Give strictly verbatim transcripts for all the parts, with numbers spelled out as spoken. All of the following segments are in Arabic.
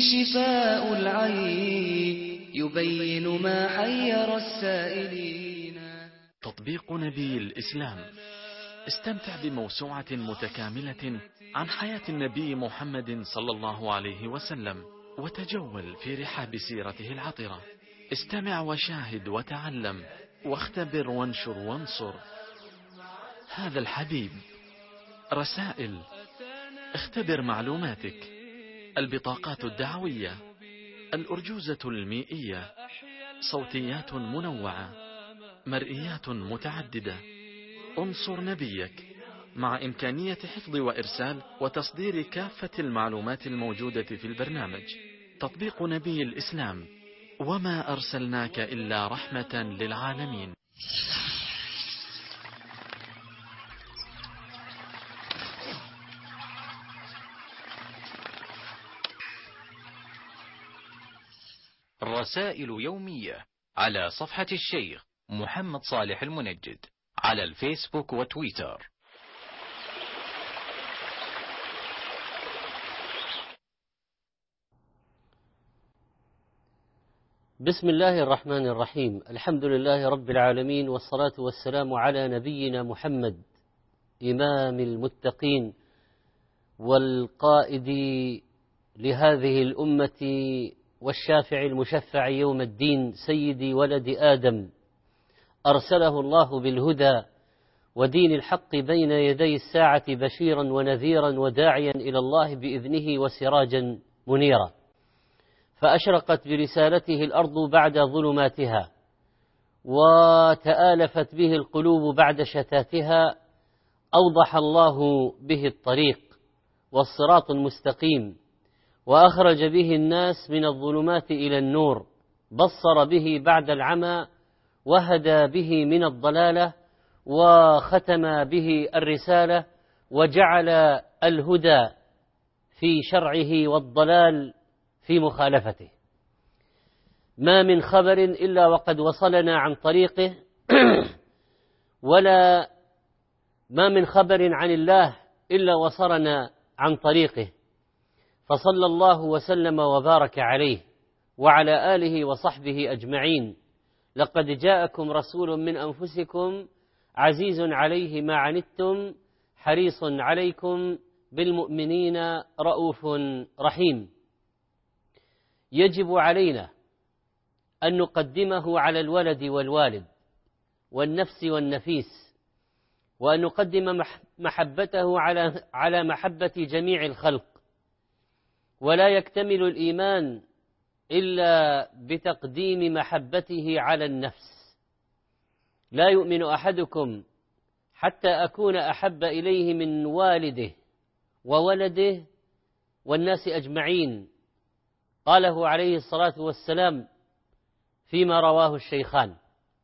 شفاء العين يبين ما حير السائلين. تطبيق نبي الإسلام. استمتع بموسوعة متكاملة عن حياة النبي محمد صلى الله عليه وسلم، وتجول في رحاب سيرته العطرة. استمع وشاهد وتعلم، واختبر وانشر وانصر. هذا الحبيب. رسائل. اختبر معلوماتك. البطاقات الدعوية. الأرجوزة المائية. صوتيات منوعة. مرئيات متعددة. انصر نبيك، مع إمكانية حفظ وإرسال وتصدير كافة المعلومات الموجودة في البرنامج. تطبيق نبي الإسلام. وما أرسلناك إلا رحمة للعالمين. رسائل يومية على صفحة الشيخ محمد صالح المنجد على الفيسبوك وتويتر. بسم الله الرحمن الرحيم. الحمد لله رب العالمين، والصلاة والسلام على نبينا محمد إمام المتقين والقائد لهذه الأمة والشافع المشفع يوم الدين، سيد ولد آدم، أرسله الله بالهدى ودين الحق بين يدي الساعة بشيرا ونذيرا وداعيا إلى الله بإذنه وسراجا منيرا. فأشرقت برسالته الأرض بعد ظلماتها، وتآلفت به القلوب بعد شتاتها. أوضح الله به الطريق والصراط المستقيم، وأخرج به الناس من الظلمات إلى النور، بصر به بعد العمى، وهدى به من الضلالة، وختم به الرسالة، وجعل الهدى في شرعه والضلال في مخالفته. ما من خبر إلا وقد وصلنا عن طريقه، ولا ما من خبر عن الله إلا وصلنا عن طريقه. فصلى الله وسلم وبارك عليه وعلى آله وصحبه أجمعين. لقد جاءكم رسول من أنفسكم عزيز عليه ما عنتم حريص عليكم بالمؤمنين رؤوف رحيم. يجب علينا أن نقدمه على الولد والوالد والنفس والنفيس، وأن نقدم محبته على على محبة جميع الخلق. ولا يكتمل الإيمان إلا بتقديم محبته على النفس. لا يؤمن أحدكم حتى أكون أحب إليه من والده وولده والناس أجمعين، قاله عليه الصلاة والسلام فيما رواه الشيخان.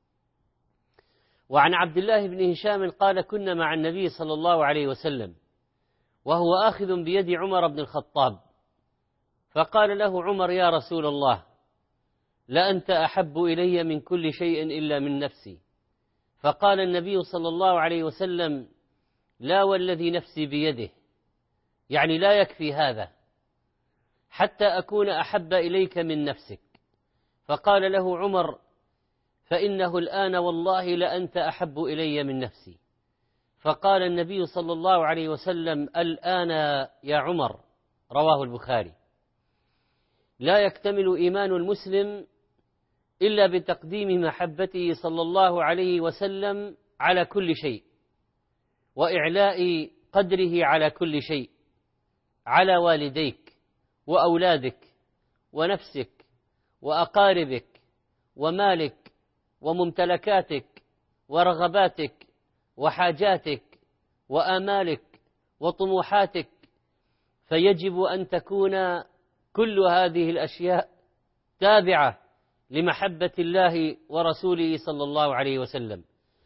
وعن عبد الله بن هشام قال: كنا مع النبي صلى الله عليه وسلم وهو آخذ بيد عمر بن الخطاب، فقال له عمر: يا رسول الله، لأنت أحب إلي من كل شيء إلا من نفسي. فقال النبي صلى الله عليه وسلم: لا والذي نفسي بيده، يعني لا يكفي هذا حتى أكون أحب إليك من نفسك. فقال له عمر: فإنه الآن والله لأنت أحب إلي من نفسي. فقال النبي صلى الله عليه وسلم: الآن يا عمر. رواه البخاري. لا يكتمل إيمان المسلم إلا بتقديم محبته صلى الله عليه وسلم على كل شيء، وإعلاء قدره على كل شيء، على والديك وأولادك ونفسك وأقاربك ومالك وممتلكاتك ورغباتك وحاجاتك وآمالك وطموحاتك. فيجب أن تكون كل هذه الأشياء تابعة لمحبة الله ورسوله صلى الله عليه وسلم.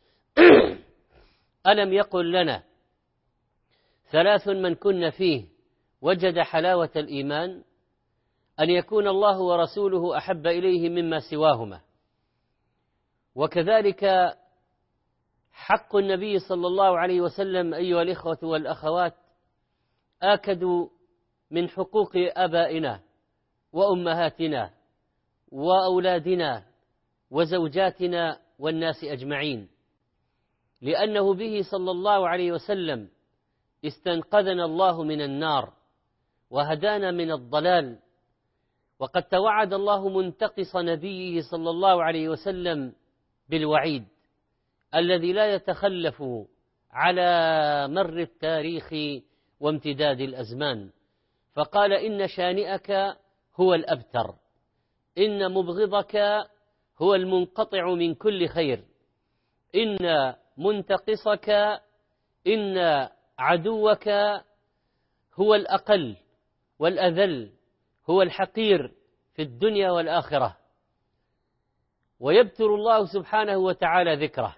ألم يقل لنا: ثلاث من كن فيه وجد حلاوة الإيمان، أن يكون الله ورسوله أحب إليه مما سواهما. وكذلك حق النبي صلى الله عليه وسلم أيها الإخوة والأخوات آكد من حقوق آبائنا وأمهاتنا وأولادنا وزوجاتنا والناس أجمعين، لأنه به صلى الله عليه وسلم استنقذنا الله من النار وهدانا من الضلال. وقد توعد الله منتقص نبيه صلى الله عليه وسلم بالوعيد الذي لا يتخلف على مر التاريخ وامتداد الأزمان، فقال: إن شانئك هو الأبتر، إن مبغضك هو المنقطع من كل خير، إن منتقصك، إن عدوك هو الأقل والأذل، هو الحقير في الدنيا والآخرة. ويبتر الله سبحانه وتعالى ذكره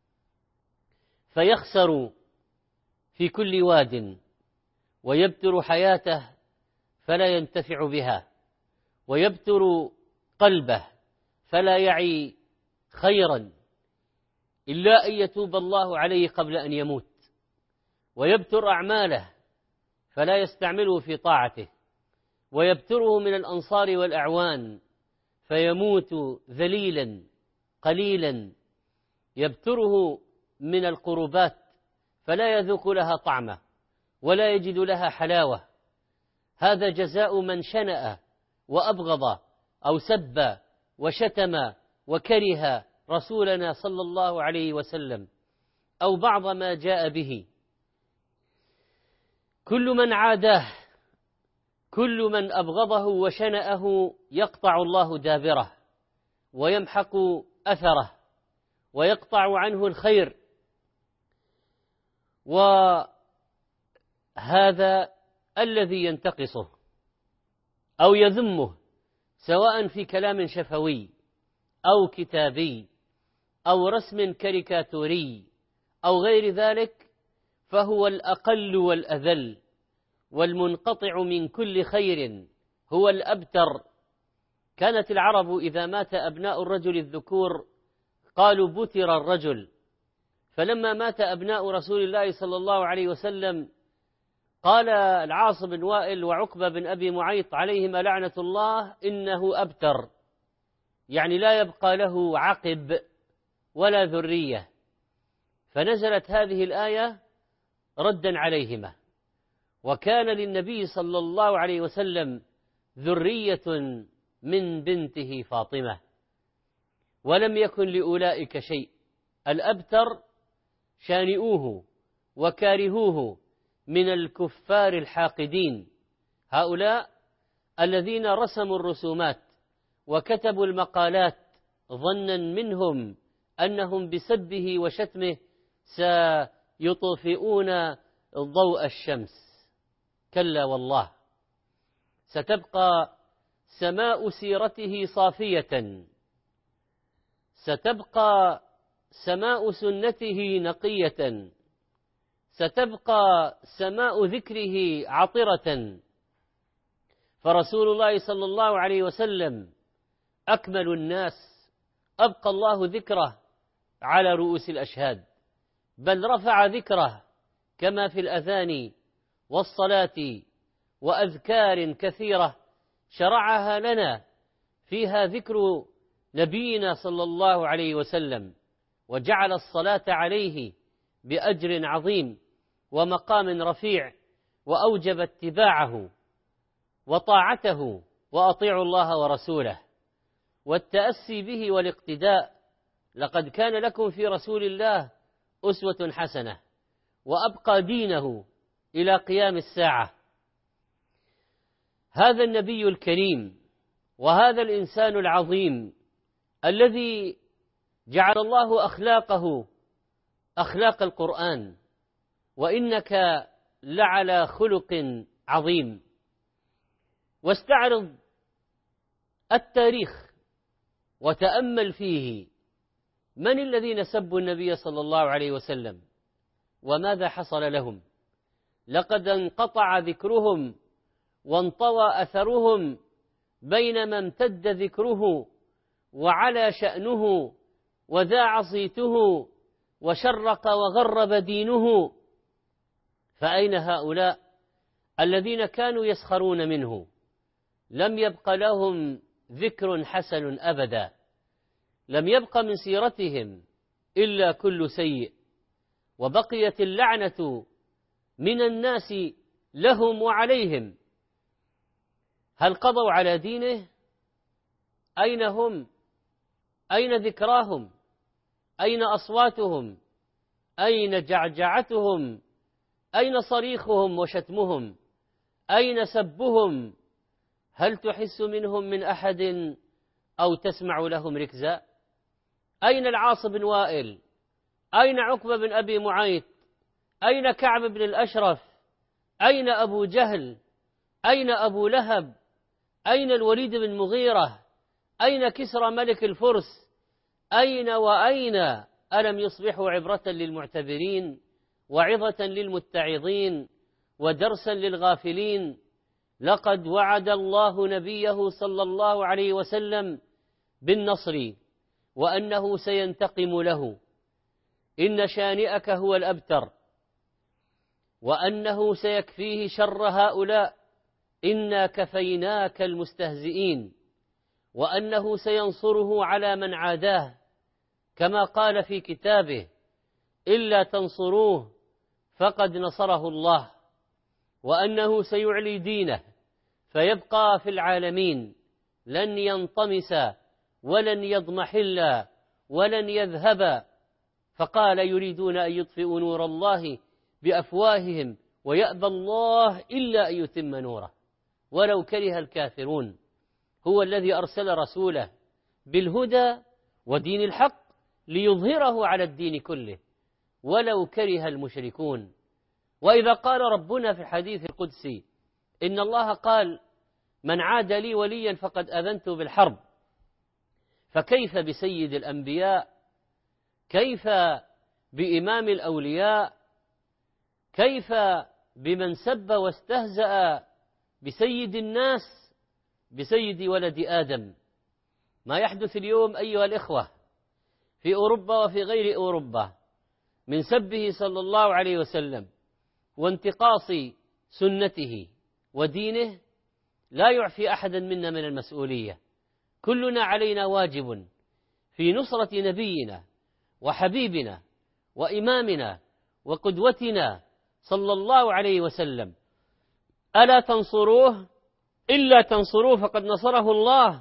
فيخسر في كل واد، ويبتر حياته فلا ينتفع بها، ويبتر قلبه فلا يعي خيرا إلا أن يتوب الله عليه قبل أن يموت، ويبتر أعماله فلا يستعمله في طاعته، ويبتره من الأنصار والأعوان فيموت ذليلا قليلا، يبتره من القربات فلا يذوق لها طعمه ولا يجد لها حلاوة. هذا جزاء من شنأ وأبغض أو سب وشتم وكره رسولنا صلى الله عليه وسلم أو بعض ما جاء به. كل من عاداه، كل من أبغضه وشنأه يقطع الله دابره ويمحق أثره ويقطع عنه الخير. وهذا الذي ينتقصه أو يذمه سواء في كلام شفوي أو كتابي أو رسم كاريكاتوري أو غير ذلك، فهو الأقل والأذل والمنقطع من كل خير، هو الأبتر. كانت العرب إذا مات أبناء الرجل الذكور قالوا بتر الرجل، فلما مات أبناء رسول الله صلى الله عليه وسلم قال العاص بن وائل وعقبة بن أبي معيط عليهما لعنة الله: إنه أبتر، يعني لا يبقى له عقب ولا ذرية. فنزلت هذه الآية ردا عليهما. وكان للنبي صلى الله عليه وسلم ذرية من بنته فاطمة، ولم يكن لأولئك شيء. الأبتر شانئوه وكارهوه من الكفار الحاقدين، هؤلاء الذين رسموا الرسومات وكتبوا المقالات ظنا منهم أنهم بسبه وشتمه سيطفئون ضوء الشمس. كلا والله، ستبقى سماء سيرته صافية، ستبقى سماء سنته نقية، ستبقى سماء ذكره عطرة. فرسول الله صلى الله عليه وسلم أكمل الناس، أبقى الله ذكره على رؤوس الأشهاد، بل رفع ذكره كما في الأذان والصلاة وأذكار كثيرة شرعها لنا، فيها ذكر نبينا صلى الله عليه وسلم، وجعل الصلاة عليه بأجر عظيم ومقام رفيع، وأوجب اتباعه وطاعته، وأطيعوا الله ورسوله والتأسي به والاقتداء. لقد كان لكم في رسول الله أسوة حسنة، وأبقى دينه إلى قيام الساعة. هذا النبي الكريم وهذا الإنسان العظيم الذي جعل الله أخلاقه أخلاق القرآن، وإنك لعلى خلق عظيم. واستعرض التاريخ وتأمل فيه، من الذين سبوا النبي صلى الله عليه وسلم وماذا حصل لهم؟ لقد انقطع ذكرهم وانطوى أثرهم بينما امتد ذكره وعلى شأنه وذاع صيته وشرق وغرب دينه. فأين هؤلاء الذين كانوا يسخرون منه لم يبق لهم ذكر حسن أبدا، لم يبق من سيرتهم إلا كل سيء، وبقيت اللعنة من الناس لهم وعليهم. هل قضوا على دينه؟ أين هم؟ أين ذكراهم؟ أين أصواتهم؟ أين جعجعتهم؟ أين صريخهم وشتمهم؟ أين سبهم؟ هل تحس منهم من أحد أو تسمع لهم ركزا؟ أين العاص بن وائل؟ أين عقبة بن أبي معيط؟ أين كعب بن الأشرف؟ أين أبو جهل؟ أين أبو لهب؟ أين الوليد بن مغيرة؟ أين كسرى ملك الفرس؟ أين وأين؟ ألم يصبحوا عبرة للمعتبرين وعظة للمتعظين ودرسا للغافلين؟ لقد وعد الله نبيه صلى الله عليه وسلم بالنصر وأنه سينتقم له، إن شانئك هو الأبتر، وأنه سيكفيه شر هؤلاء، إنا كفيناك المستهزئين، وأنه سينصره على من عاداه، كما قال في كتابه: إلا تنصروه فقد نصره الله، وأنه سيعلي دينه فيبقى في العالمين، لن ينطمس ولن يضمحل ولن يذهب. فقال: يريدون أن يطفئوا نور الله بأفواههم ويأبى الله إلا أن يتم نوره ولو كره الكافرون. هو الذي أرسل رسوله بالهدى ودين الحق ليظهره على الدين كله ولو كره المشركون. وإذا قال ربنا في الحديث القدسي: إن الله قال: من عاد لي وليا فقد أذنته بالحرب، فكيف بسيد الأنبياء؟ كيف بإمام الأولياء؟ كيف بمن سب واستهزأ بسيد الناس، بسيد ولد آدم؟ ما يحدث اليوم أيها الإخوة في أوروبا وفي غير أوروبا من سبه صلى الله عليه وسلم وانتقاص سنته ودينه لا يعفي أحدا منا من المسؤولية. كلنا علينا واجب في نصرة نبينا وحبيبنا وإمامنا وقدوتنا صلى الله عليه وسلم. ألا تنصروه؟ إلا تنصروه فقد نصره الله.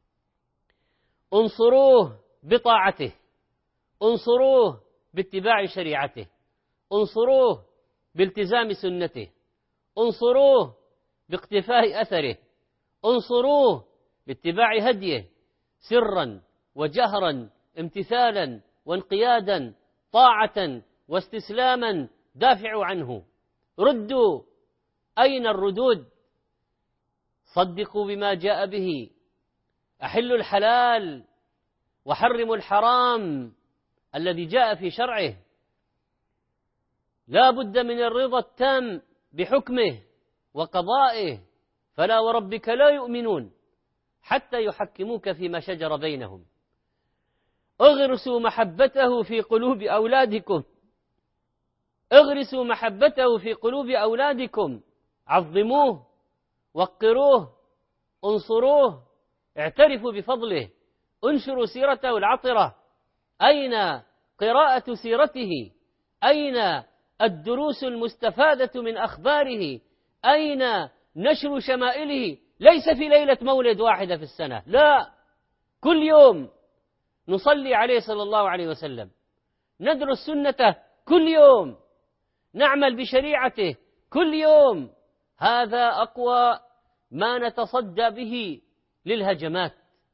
انصروه بطاعته، انصروه باتباع شريعته، انصروه بالتزام سنته، انصروه باقتفاء أثره، انصروه باتباع هديه سرا وجهرا، امتثالا وانقيادا، طاعة واستسلاما. دافعوا عنه، ردوا. أين الردود؟ صدقوا بما جاء به، أحلوا الحلال وحرموا الحرام الذي جاء في شرعه. لا بد من الرضا التام بحكمه وقضائه، فلا وربك لا يؤمنون حتى يحكموك فيما شجر بينهم. اغرسوا محبته في قلوب أولادكم، اغرسوا محبته في قلوب أولادكم، عظموه، وقروه، انصروه، اعترفوا بفضله، انشروا سيرته العطرة. أين قراءة سيرته؟ أين الدروس المستفادة من أخباره؟ أين نشر شمائله؟ ليس في ليلة مولد واحدة في السنة، لا، كل يوم نصلي عليه صلى الله عليه وسلم، ندرس سنته كل يوم، نعمل بشريعته كل يوم. هذا أقوى ما نتصدى به للهجمات.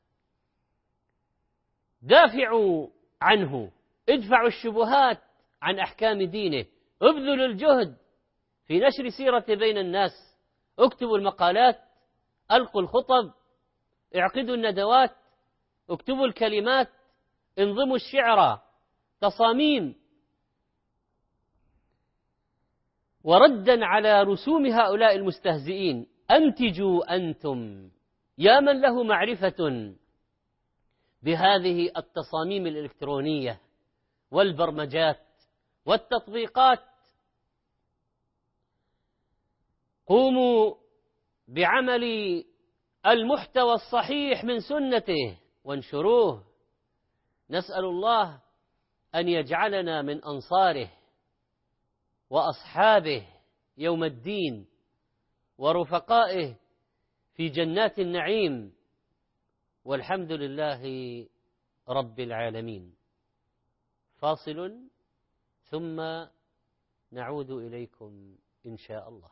دافعوا عنه، ادفعوا الشبهات عن أحكام دينه، ابذلوا الجهد في نشر سيرته بين الناس، اكتبوا المقالات، ألقوا الخطب، اعقدوا الندوات، اكتبوا الكلمات، انظموا الشعر، تصاميم. وردا على رسوم هؤلاء المستهزئين، أنتجوا أنتم يا من له معرفة بهذه التصاميم الإلكترونية والبرمجات والتطبيقات، قوموا بعمل المحتوى الصحيح من سنته وانشروه. نسأل الله أن يجعلنا من أنصاره وأصحابه يوم الدين ورفقائه في جنات النعيم، والحمد لله رب العالمين. فاصل ثم نعود إليكم إن شاء الله.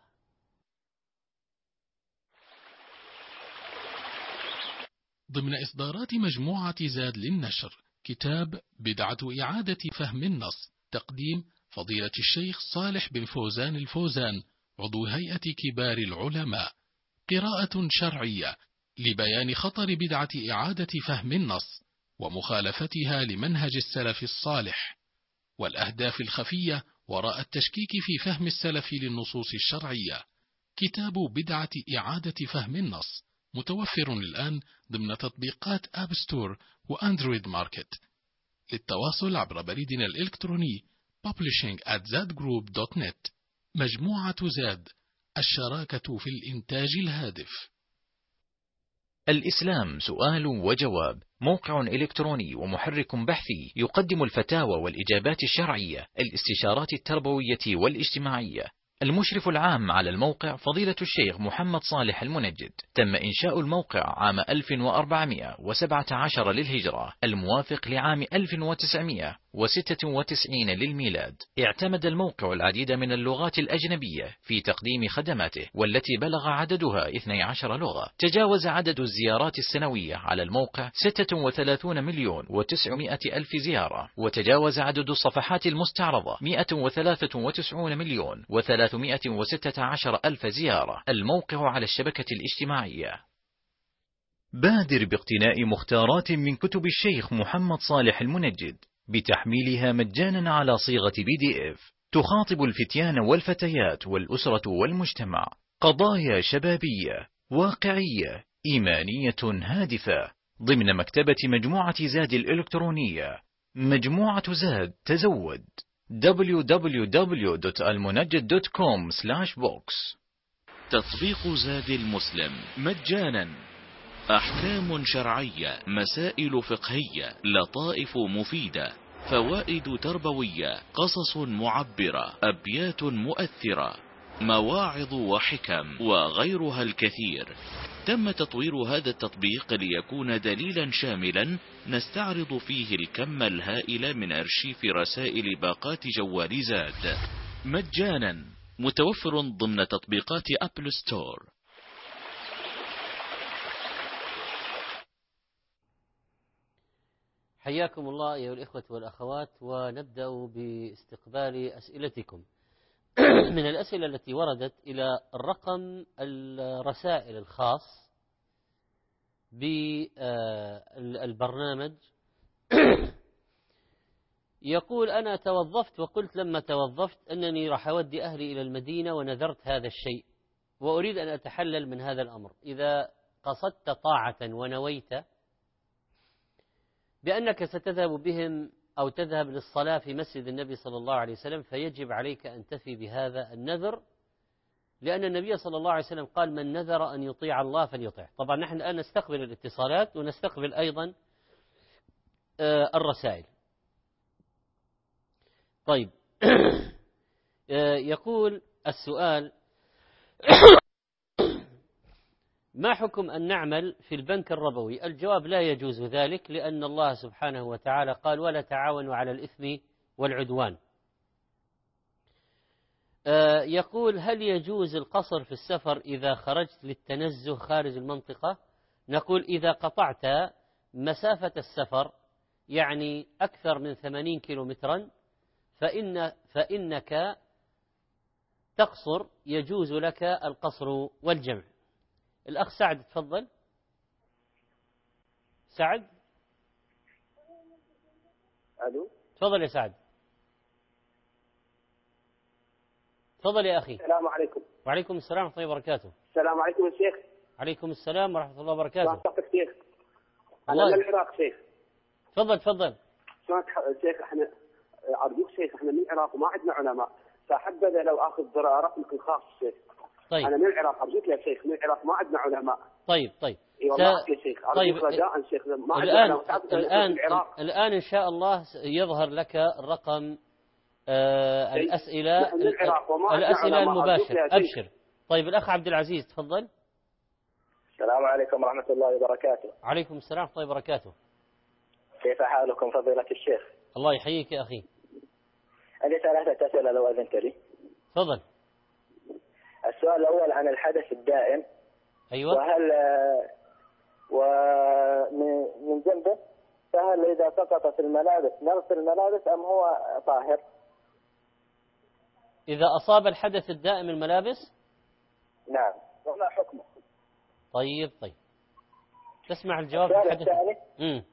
ضمن إصدارات مجموعة زاد للنشر كتاب بدعة إعادة فهم النص، تقديم فضيلة الشيخ صالح بن فوزان الفوزان عضو هيئة كبار العلماء، قراءة شرعية لبيان خطر بدعة إعادة فهم النص ومخالفتها لمنهج السلف الصالح، والأهداف الخفية وراء التشكيك في فهم السلف للنصوص الشرعية. كتاب بدعة إعادة فهم النص متوفر الآن ضمن تطبيقات آب ستور وأندرويد ماركت. للتواصل عبر بريدنا الإلكتروني publishing at zadgroup dot net. مجموعة زاد، الشراكة في الإنتاج الهادف. الإسلام سؤال وجواب، موقع إلكتروني ومحرك بحثي يقدم الفتاوى والإجابات الشرعية، الاستشارات التربوية والاجتماعية. المشرف العام على الموقع فضيلة الشيخ محمد صالح المنجد. تم إنشاء الموقع عام ألف وأربعمائة وسبعة عشر للهجرة، الموافق لعام ألف وتسعمائة وستة وتسعين للميلاد. اعتمد الموقع العديد من اللغات الأجنبية في تقديم خدماته، والتي بلغ عددها اثنتي عشرة لغة. تجاوز عدد الزيارات السنوية على الموقع ستة وثلاثين مليون وتسعمائة ألف زيارة، وتجاوز عدد الصفحات المستعرضة مئة وثلاثة وتسعين مليون وثلاثمائة وستة عشر ألف زيارة. الموقع على الشبكة الاجتماعية. بادر باقتناء مختارات من كتب الشيخ محمد صالح المنجد بتحميلها مجانا على صيغة بي دي إف، تخاطب الفتيان والفتيات والأسرة والمجتمع. قضايا شبابية واقعية إيمانية هادفة ضمن مكتبة مجموعة زاد الإلكترونية. مجموعة زاد تزود دبليو دبليو دبليو دوت المنجد دوت كوم سلاش بوكس. تطبيق زاد المسلم مجانا. أحكام شرعية، مسائل فقهية، لطائف مفيدة، فوائد تربوية، قصص معبرة، أبيات مؤثرة، مواعظ وحكم، وغيرها الكثير. تم تطوير هذا التطبيق ليكون دليلا شاملا نستعرض فيه الكم الهائل من أرشيف رسائل باقات جوال زاد مجانا، متوفر ضمن تطبيقات أبل ستور. حياكم الله أيها الإخوة والأخوات، ونبدأ باستقبال أسئلتكم. من الأسئلة التي وردت إلى الرقم الرسائل الخاص بالبرنامج، يقول: أنا توظفت وقلت لما توظفت أنني راح أودي أهلي إلى المدينة ونذرت هذا الشيء، وأريد أن أتحلل من هذا الأمر. إذا قصدت طاعة ونويت بأنك ستذهب بهم أو تذهب للصلاة في مسجد النبي صلى الله عليه وسلم، فيجب عليك أن تفي بهذا النذر، لأن النبي صلى الله عليه وسلم قال: من نذر أن يطيع الله فليطيع. طبعا نحن الآن نستقبل الاتصالات ونستقبل أيضا الرسائل. طيب. يقول السؤال: ما حكم أن نعمل في البنك الربوي؟ الجواب: لا يجوز ذلك، لأن الله سبحانه وتعالى قال: ولا تعاونوا على الإثم والعدوان. يقول: هل يجوز القصر في السفر إذا خرجت للتنزه خارج المنطقة؟ نقول: إذا قطعت مسافة السفر يعني أكثر من ثمانين كيلومترا فإن فإنك تقصر، يجوز لك القصر والجمع. الأخ سعد تفضل. سعد ألو، تفضل يا سعد. تفضل يا أخي. السلام عليكم. وعليكم السلام ورحمة الله وبركاته. السلام عليكم يا شيخ. عليكم السلام ورحمة الله وبركاته. شلونك شيخ؟ أنا الله. من العراق شيخ. تفضل تفضل. شلونك شيخ؟ احنا أرجوك شيخ، احنا من العراق وما عندنا علماء، فحبذا لو آخذ رقمك الخاص شيخ. طيب. أنا من العراق، أرجوك يا شيخ، من العراق ما عندنا علماء. طيب طيب اي والله يا شيخ. طيب رجاء شيخ ما الآن الآن الآن الآن إن شاء الله يظهر لك رقم آه الأسئلة الأسئلة المباشرة. أبشر. طيب الأخ عبد العزيز تفضل. السلام عليكم ورحمة الله وبركاته. عليكم السلام ورحمة الله وبركاته. كيف حالكم فضيلة الشيخ؟ الله يحييك يا أخي. عندي ثلاثة أسئلة لو أذنت لي. تفضل. السؤال الأول عن الحدث الدائم. أيوة. وهل ومن جنبه فهل إذا سقطت الملابس نغسل الملابس أم هو طاهر؟ إذا أصاب الحدث الدائم الملابس؟ نعم. وما حكمه؟ طيب طيب. تسمع الجواب السؤال الحدث الثاني. امم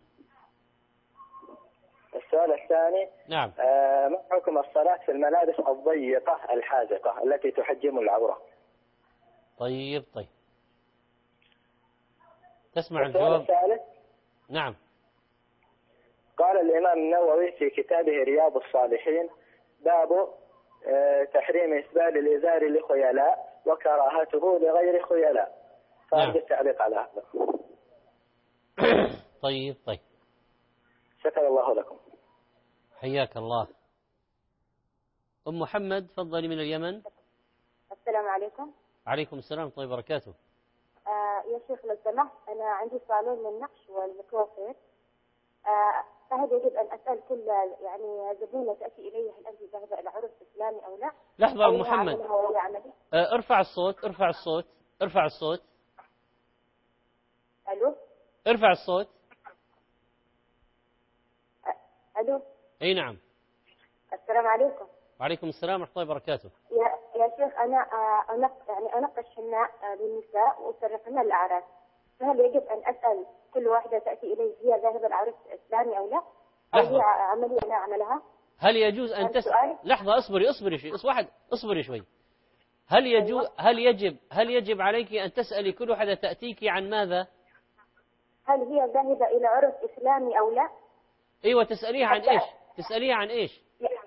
السؤال الثاني. نعم. آه ما حكم الصلاة في الملابس الضيقة الحازقة التي تحجم العورة؟ طيب طيب. تسمع السؤال الجواب. الثالث. نعم. قال الإمام النووي في كتابه رياض الصالحين باب تحريم إسبال الإزار لخيلاء وكراهته لغير خيلاء. فأرجو التعليق على هذا. طيب طيب. شكر الله لكم. حياك الله. أم محمد تفضلي من اليمن. السلام عليكم. عليكم السلام ورحمة الله وبركاته. آه يا شيخ لو سمحت أنا عندي سؤالين للنقش والميكروفير. آه فهل يجب أن أسأل كل يعني زبونة تأتي إلي هل أنت ذاهبة إلى عرس إسلامي أو لا؟ لحظة أم محمد. آه ارفع الصوت ارفع الصوت ارفع الصوت. ألو. ارفع الصوت. ألو. أي نعم. السلام عليكم. وعليكم السلام ورحمة الله وبركاته. يا يا شيخ أنا أنق يعني أنقش حناء للنساء وأسرحن للأعراس. فهل يجب أن أسأل كل واحدة تأتي إلي هي ذاهبة العرس الإسلامي أو لا؟ أو هي عملية أنا أعملها؟ هل يجوز أن تسأل؟ لحظة اصبري اصبري شوي واحد اصبري شوي. هل يجوز هل يجب هل يجب عليك أن تسألي كل واحدة تأتيك عن ماذا؟ هل هي ذاهبة إلى عرس إسلامي أو لا؟ أيوة تسأليها عن إيش؟ تسأليها عن إيش؟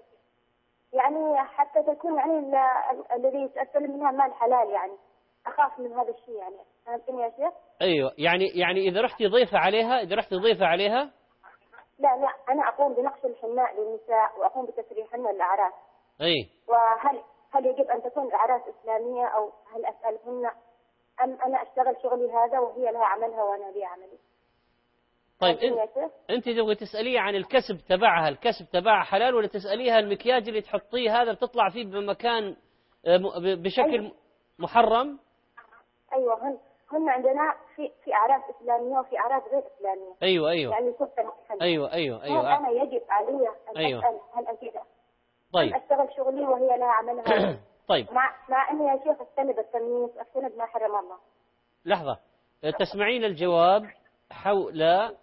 يعني حتى تكون يعني الذي يتأثر منها مال حلال يعني أخاف من هذا الشيء يعني فهمتني يا شيخ؟ أيوة يعني يعني إذا رحتي ضيفة عليها إذا رحتي ضيفة عليها لا لا أنا أقوم بنقش الحناء للنساء وأقوم بتسريحهن للأعراس. أي. وهل هل يجب أن تكون الأعراس إسلامية أو هل أسألهن أم أنا أشتغل شغلي هذا وهي لها عملها وأنا لي عملي؟ طيب انت انت تبغي تساليه عن الكسب تبعها، الكسب تبعها حلال ولا تساليها المكياج اللي تحطيه هذا بتطلع فيه بمكان بشكل أيوة. محرم؟ ايوه هن هن عندنا في في اعراس اسلاميه وفي اعراس غير اسلاميه. ايوه ايوه يعني ايوه ايوه ايوه انا يجب علي ان أيوة. اسال هل اكيد طيب اشتغل شغلي وهي لها عملها. طيب مع مع اني يا شيخ اجتنب التمييز اجتنب ما حرم الله. لحظه تسمعين الجواب حول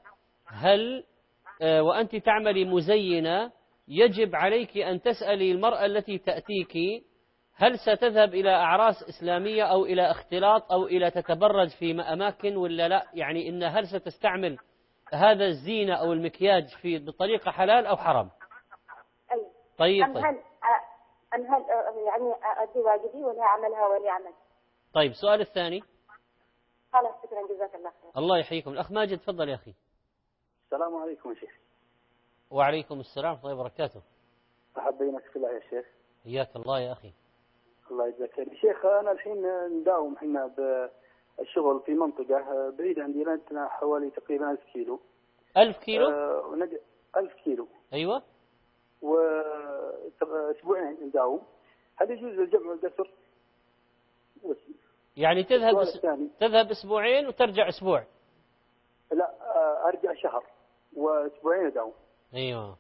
هل وأنت تعملي مزينة يجب عليك أن تسألي المرأة التي تأتيك هل ستذهب إلى أعراس إسلامية أو إلى اختلاط أو إلى تتبرج في أماكن ولا لا؟ يعني إن هل ستستعمل هذا الزينة أو المكياج في بطريقة حلال أو حرام؟ أي. طيب أم هل أم هل يعني أدي واجبي ولا أعملها ولا أعمل؟ طيب السؤال الثاني. خلاص شكرا جزاك الله خير. الله يحييكم. الأخ ماجد تفضل يا أخي. السلام عليكم يا شيخ. وعليكم السلام ورحمة الله وبركاته. أحبينك في الله يا شيخ. حياك الله يا أخي. الله يجزاك خير. شيخ أنا الحين نداوم احنا بالشغل في منطقة بعيد عن ديرتنا حوالي تقريبا ألف كيلو. ألف كيلو؟ أه ونج... ألف كيلو. أيوة. وأسبوعين نداوم. هل يجوز الجمع والقصر؟ يعني تذهب أس... تذهب أسبوعين وترجع أسبوع؟ لا أرجع شهر وأسبوعين أداوم. أيوة.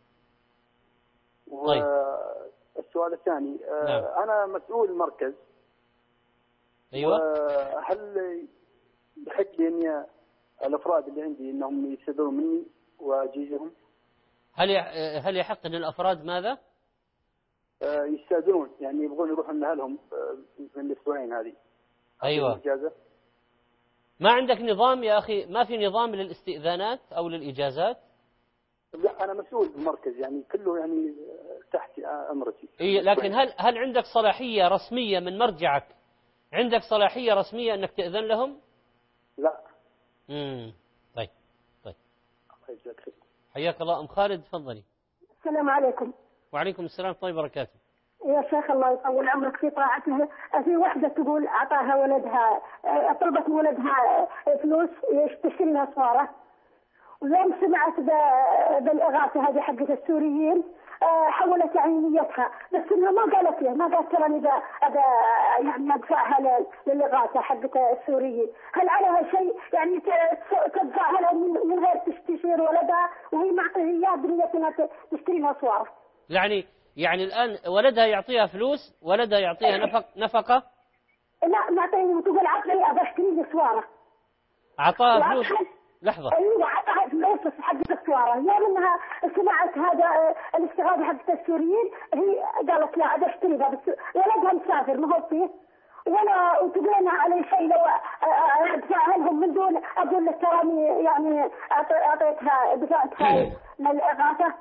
والسؤال الثاني نعم. أنا مسؤول مركز. أيوة. هل يحق لي إني الأفراد اللي عندي إنهم يستدرون مني وأجيزهم؟ هل هل يحق أن الأفراد ماذا؟ يستأذنون يعني يبغون يروحون لأهلهم من الأسبوعين هذه. أيوة. إجازة. ما عندك نظام يا أخي؟ ما في نظام للاستئذانات أو للإجازات؟ لا أنا مسؤول بالمركز يعني كله يعني تحت أمرتي. إيه لكن هل هل عندك صلاحية رسمية من مرجعك؟ عندك صلاحية رسمية أنك تأذن لهم؟ لا. امم طيب طيب حياك الله. ام خالد تفضلي. السلام عليكم. وعليكم السلام طيب وبركاته. يا شيخ الله يطول عمرك في طاعته. في واحدة تقول أعطاها ولدها، طلبت من ولدها فلوس تشتري لها صورة، ويوم سمعت بالإغاثة هذه حقت السوريين حولت يعني نيتها، بس إنها ما قالت له، ما قالت ترى إذا إذا يعني أدفعها للإغاثة حقت السوريين، هل عليها شيء يعني تدفعها من غير تستشير ولدها وهي معطيه إياه بنية إنها تشتري لها صورة؟ يعني يعني الآن ولدها يعطيها فلوس، ولدها يعطيها نفق نفقة؟ لا معطيني، تقول عطني أبى أشتري لي صورة. أعطاها فلوس؟ لحظة. أيوة عطاها فلوس حقت الصورة، يوم إنها سمعت هذا الاستغاثة حقت السوريين هي قالت لا أبى أشتري ذا، بس ولدها مسافر ما هو فيه، ولا وتقول أنا علي شيء لو أدفعها لهم من دون أقول لك تراني يعني أعطيتها دفعتها للإغاثة.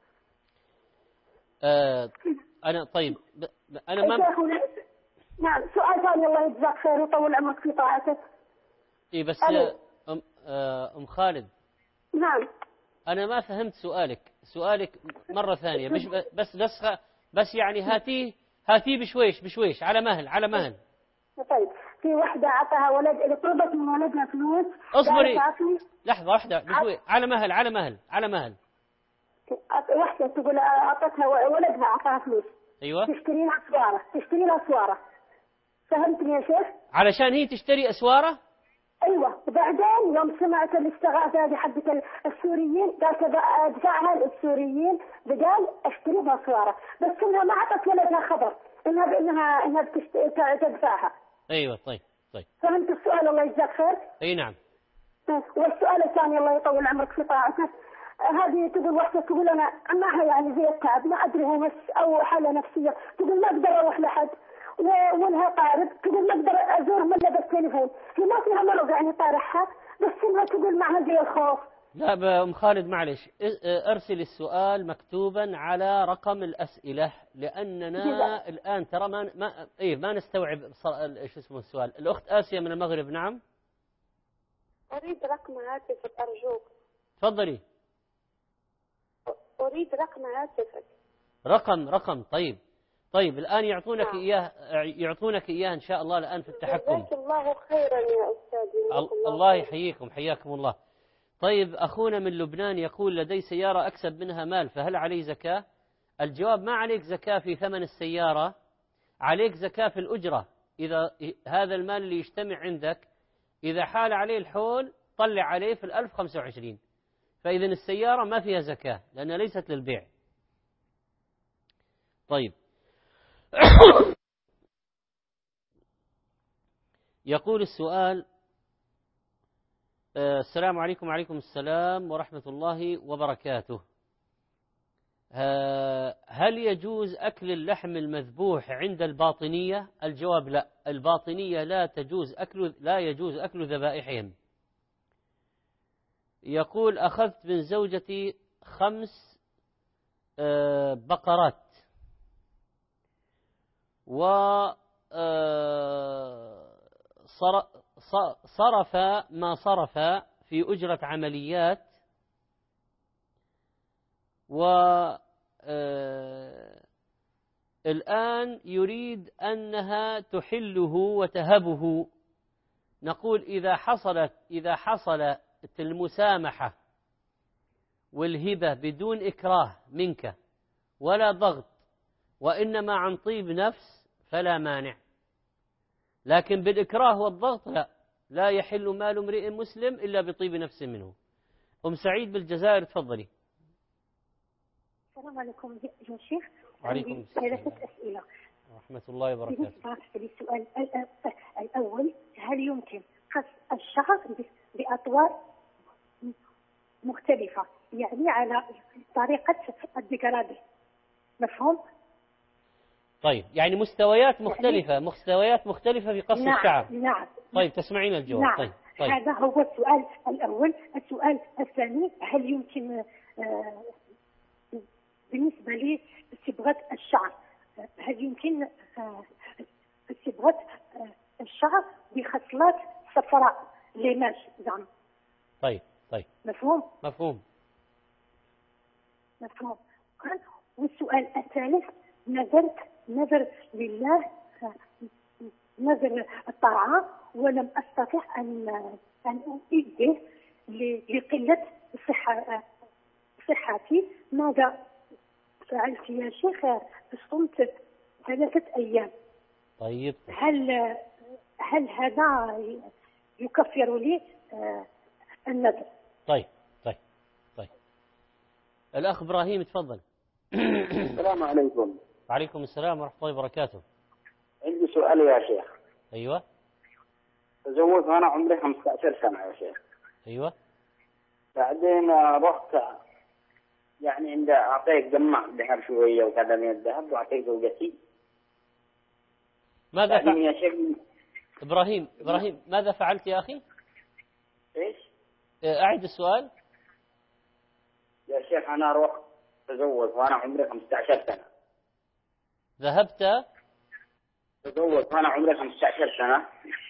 آه أنا طيب أنا ما نعم. سؤال ثاني الله يجزاك خير ويطول عمرك في طاعتك. إيه بس أم, أم خالد. نعم. أنا ما فهمت سؤالك، سؤالك مرة ثانية بس بس بس, بس يعني هاتيه هاتيه بشويش بشويش على مهل على مهل. طيب في واحدة عطاها ولد اللي طلبت من ولدها فلوس. اصبري لحظة واحدة بشوي على مهل على مهل على مهل. واحدة تقول أعطتها ولدها أعطاها فلوس. أيوة. تشتري لها أسوارة، تشتري لها أسوارة. فهمتني يا شيخ؟ علشان هي تشتري أسوارة؟ أيوة. وبعدين يوم سمعت الاستغاثة هذه حقت السوريين قالت أدفعها للسوريين، بقال أشتري لها أسوارة، بس إنها ما أعطت ولدها خبر إنها بإنها إنها تدفعها. أيوة. طيب طيب. فهمت السؤال الله يجزاك خير؟ أي نعم. والسؤال الثاني الله يطول عمرك في طاعته. هذه تقول واحدة تقول أنا معها يعني زي التعب ما أدري هو مس أو حالة نفسية، تقول ما أقدر أروح لحد ولها قارب، تقول ما أقدر أزورهم إلا بالتليفون، هي ما فيها مرض يعني طارحها، بس إنها تقول معها زي الخوف. لا أم خالد معلش أرسل السؤال مكتوبا على رقم الأسئلة، لأننا جدا. الآن ترى ما ما إيه ما نستوعب إيش اسمه السؤال. الأخت آسيا من المغرب. نعم. أريد رقم هاتفك أرجوك. تفضلي. أريد رقم هاتفك. رقم رقم طيب طيب الآن يعطونك نعم. إياه يعطونك إياه إن شاء الله الآن في التحكم. جزاك الله خيرا يا أستاذي. الله يحييكم حياكم الله. طيب أخونا من لبنان يقول لدي سيارة أكسب منها مال فهل علي زكاة؟ الجواب ما عليك زكاة في ثمن السيارة، عليك زكاة في الأجرة. إذا هذا المال اللي يجتمع عندك إذا حال عليه الحول طلع عليه في الألف خمسة وعشرين، فإذا السيارة ما فيها زكاة لأنها ليست للبيع. طيب يقول السؤال السلام عليكم. وعليكم السلام ورحمة الله وبركاته. هل يجوز أكل اللحم المذبوح عند الباطنية؟ الجواب لا، الباطنية لا تجوز أكل لا يجوز أكل ذبائحهم. يقول أخذت من زوجتي خمس بقرات و صرف ما صرف في أجرة عمليات، والآن يريد أنها تحله وتهبه. نقول إذا حصلت إذا حصلت المسامحة والهبة بدون إكراه منك ولا ضغط وإنما عن طيب نفس فلا مانع، لكن بالإكراه والضغط لا لا يحل مال امرئ مسلم إلا بطيب نفس منه. أم سعيد بالجزائر تفضلي. السلام عليكم يا شيخ. وعليكم ثلاثة أسئلة ورحمة الله وبركاته. السؤال الأول هل يمكن قص الشعر بأطوار مختلفة يعني على طريقة الديكرادي؟ مفهوم؟ طيب يعني مستويات مختلفة يعني مستويات مختلفة في قص نعم الشعر. نعم. طيب تسمعين الجواب. نعم. طيب. طيب هذا هو السؤال الأول. السؤال الثاني هل يمكن آه بالنسبة لي صبغة الشعر هل يمكن آه صبغة آه الشعر بخصلات صفراء ليماج زعما طيب طيب مفهوم؟ مفهوم. مفهوم. والسؤال الثالث، نذرت نذر لله نذر الطاعة ولم أستطع أن أن أؤديه لقلة صحة صحتي، ماذا فعلت يا شيخ؟ صمت ثلاثة أيام. طيب هل هل هذا يكفر لي النذر؟ طيب طيب طيب الأخ إبراهيم تفضل. السلام عليكم. وعليكم السلام ورحمة الله وبركاته. عندي سؤال يا شيخ. أيوة. تزوجت وأنا عمري خمسة عشر سنة يا شيخ. أيوة. بعدين رحت يعني عند أعطيت جمع ذهب شوية وكذا من الذهب وأعطيت زوجتي. ماذا فعلت يا شيخ؟ إبراهيم إبراهيم ماذا فعلت يا أخي؟ إيش؟ أعد السؤال. يا شيخ أنا رحت تزوج وأنا عمري خمسة عشر سنة. ذهبت تزوج وأنا عمري خمسة عشر سنة.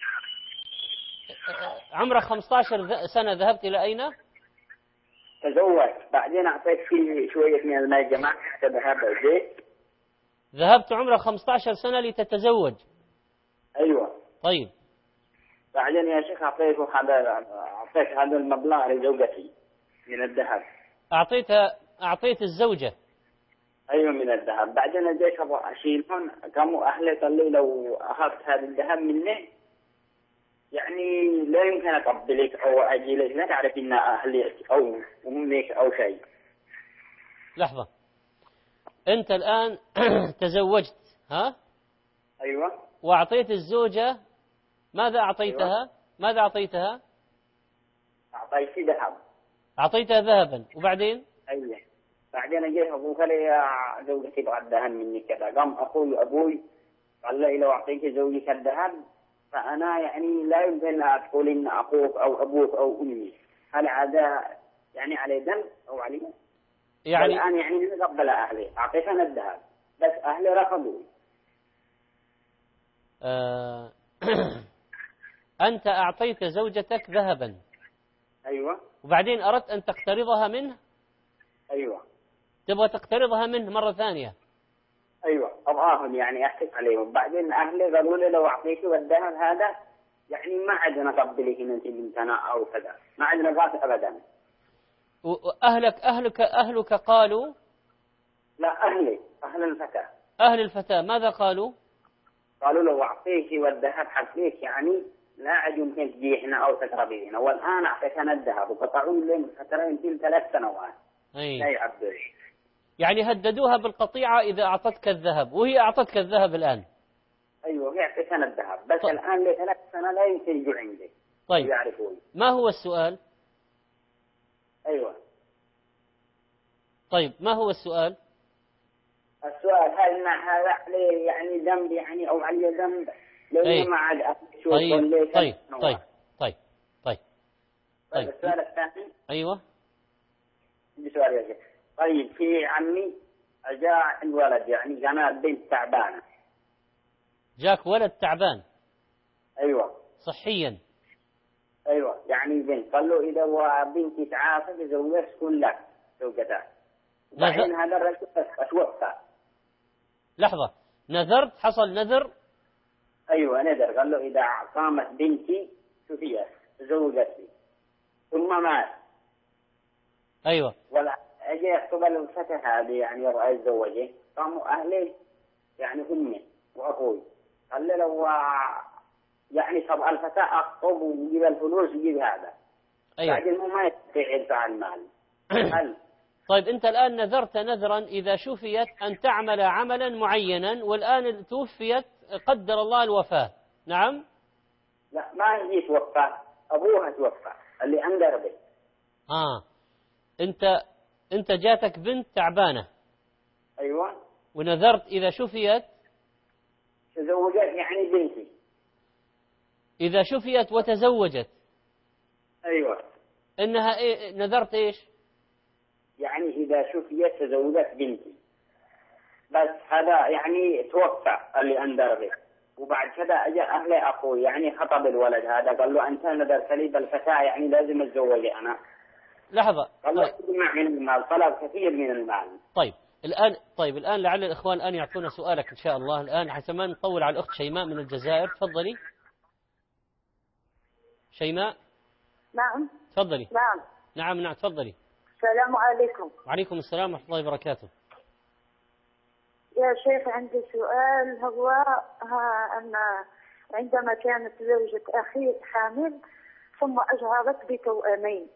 عمرك خمسة عشر سنة، ذهبت إلى أين؟ تزوج، بعدين أعطيت فيه شوية من المال جماعة حتى ذهب البيت. ذهبت عمرك خمسة عشر سنة لتتزوج. أيوة. طيب. بعدين يا شيخ أعطيته هذا أعطيت هذا المبلغ لزوجتي من الذهب. أعطيتها أعطيت الزوجة. أيوة من الذهب. بعدين جيت أبغى أشيلهم، قاموا أهلي قال لي لو أخذت هذا الذهب مني يعني لا يمكن أقبلك أو أجي لك، لا تعرف إن أهلي أو أمك أو شيء. لحظة، أنت الآن تزوجت ها؟ أيوة. وأعطيت الزوجة، ماذا أعطيتها؟ أيوة. ماذا أعطيتها؟ أعطيتي ذهب. أعطيتها ذهبا، وبعدين؟ أيوة. بعدين جيت أبوك لي يا زوجتي بعد الذهب مني كذا، قام أخوي أبوي قال لي لو أعطيك زوجك الذهب فأنا يعني لا يمكن أقول إن أخوك أو أبوك أو أمي، هل هذا يعني عليه ذنب أو عليه؟ يعني الآن يعني قبل أهلي أعطيت أنا الذهب بس أهلي رفضوا. آه أنت أعطيت زوجتك ذهبا. أيوة. وبعدين أردت أن تقترضها منه. أيوة. تبغى تقترضها منه مرة ثانية. أيوة أبغاهم يعني أحسب عليهم. بعدين أهلي قالوا لي لو أعطيك الذهب هذا يعني ما عندنا قبلك إن أنت بنتنا أو كذا، ما عندنا ضغط أبدا. وأهلك أهلك أهلك قالوا؟ لا أهلي أهل الفتاة. أهل الفتاة ماذا قالوا؟ قالوا لو أعطيك والذهب حقيك يعني لا عاد يمكن تجي هنا أو تقربي هنا، والآن أعطيك أنا الذهب وقطعوا لي فترة يمكن ثلاث سنوات. أي. لا يعبر. يعني هددوها بالقطيعة إذا أعطتك الذهب، وهي أعطتك الذهب الآن. أيوة هي أعطيك أنا الذهب بس. طيب. الآن لي ثلاث سنة لا يمكن يجوا عندي. طيب يعرفون. ما هو السؤال؟ أيوة. طيب ما هو السؤال؟ السؤال هل هذا عليه يعني ذنب يعني أو عليه ذنب لأنه ما عاد أشوف. طيب طيب طيب طيب طيب طيب طيب. السؤال الثاني. أيوة. بسؤال يا شيخ. طيب في عمي جاء الولد يعني كان بنت تعبانة. جاك ولد تعبان. أيوة. صحيا. أيوة يعني بنت، قال له إذا بنتي تعافت تزوجت تكون لك زوجتها. بعدين هذا الرجل أتوفى. لحظة، نذرت حصل نذر؟ أيوة نذر، قال له إذا قامت بنتي سفية تزوجتني ثم مات. أيوة. ولا أجي قبل الفتاة هذه يعني يبغى يتزوجه، قاموا أهلي يعني أمي وأخوي قال له لو يعني طبعا الفتاة أخطب ويجيب الفلوس ويجيب هذا. أيوة. بعدين ما يستطيع يدفع المال. هل طيب أنت الآن نذرت نذرا إذا شفيت أن تعمل عملا معينا، والآن توفيت قدر الله الوفاة. نعم. لا ما يجي توفى، أبوها توفى اللي أندر به. آه أنت أنت جاتك بنت تعبانة. أيوة. ونذرت إذا شفيت تزوجت يعني بنتي. إذا شفيت وتزوجت. أيوة. إنها إيه نذرت إيش؟ يعني إذا شفيت تزوجت بنتي بس هذا يعني توفى اللي أندر به. وبعد كذا أجى أهل أخوي يعني خطب الولد هذا، قال له أنت نذرت لي بالفتاة يعني لازم أتزوجي أنا. لحظة. قال له اجمع من المال، طلب كثير من المال. طيب الآن طيب الآن لعل الإخوان الآن يعطونا سؤالك إن شاء الله الآن حتى ما نطول على الأخت شيماء من الجزائر. تفضلي شيماء. نعم. تفضلي. نعم. نعم نعم تفضلي. السلام عليكم. وعليكم السلام ورحمة الله وبركاته. يا شيخ عندي سؤال، هو ها أن عندما كانت زوجة أخي حامل ثم أجهضت بتوأمين،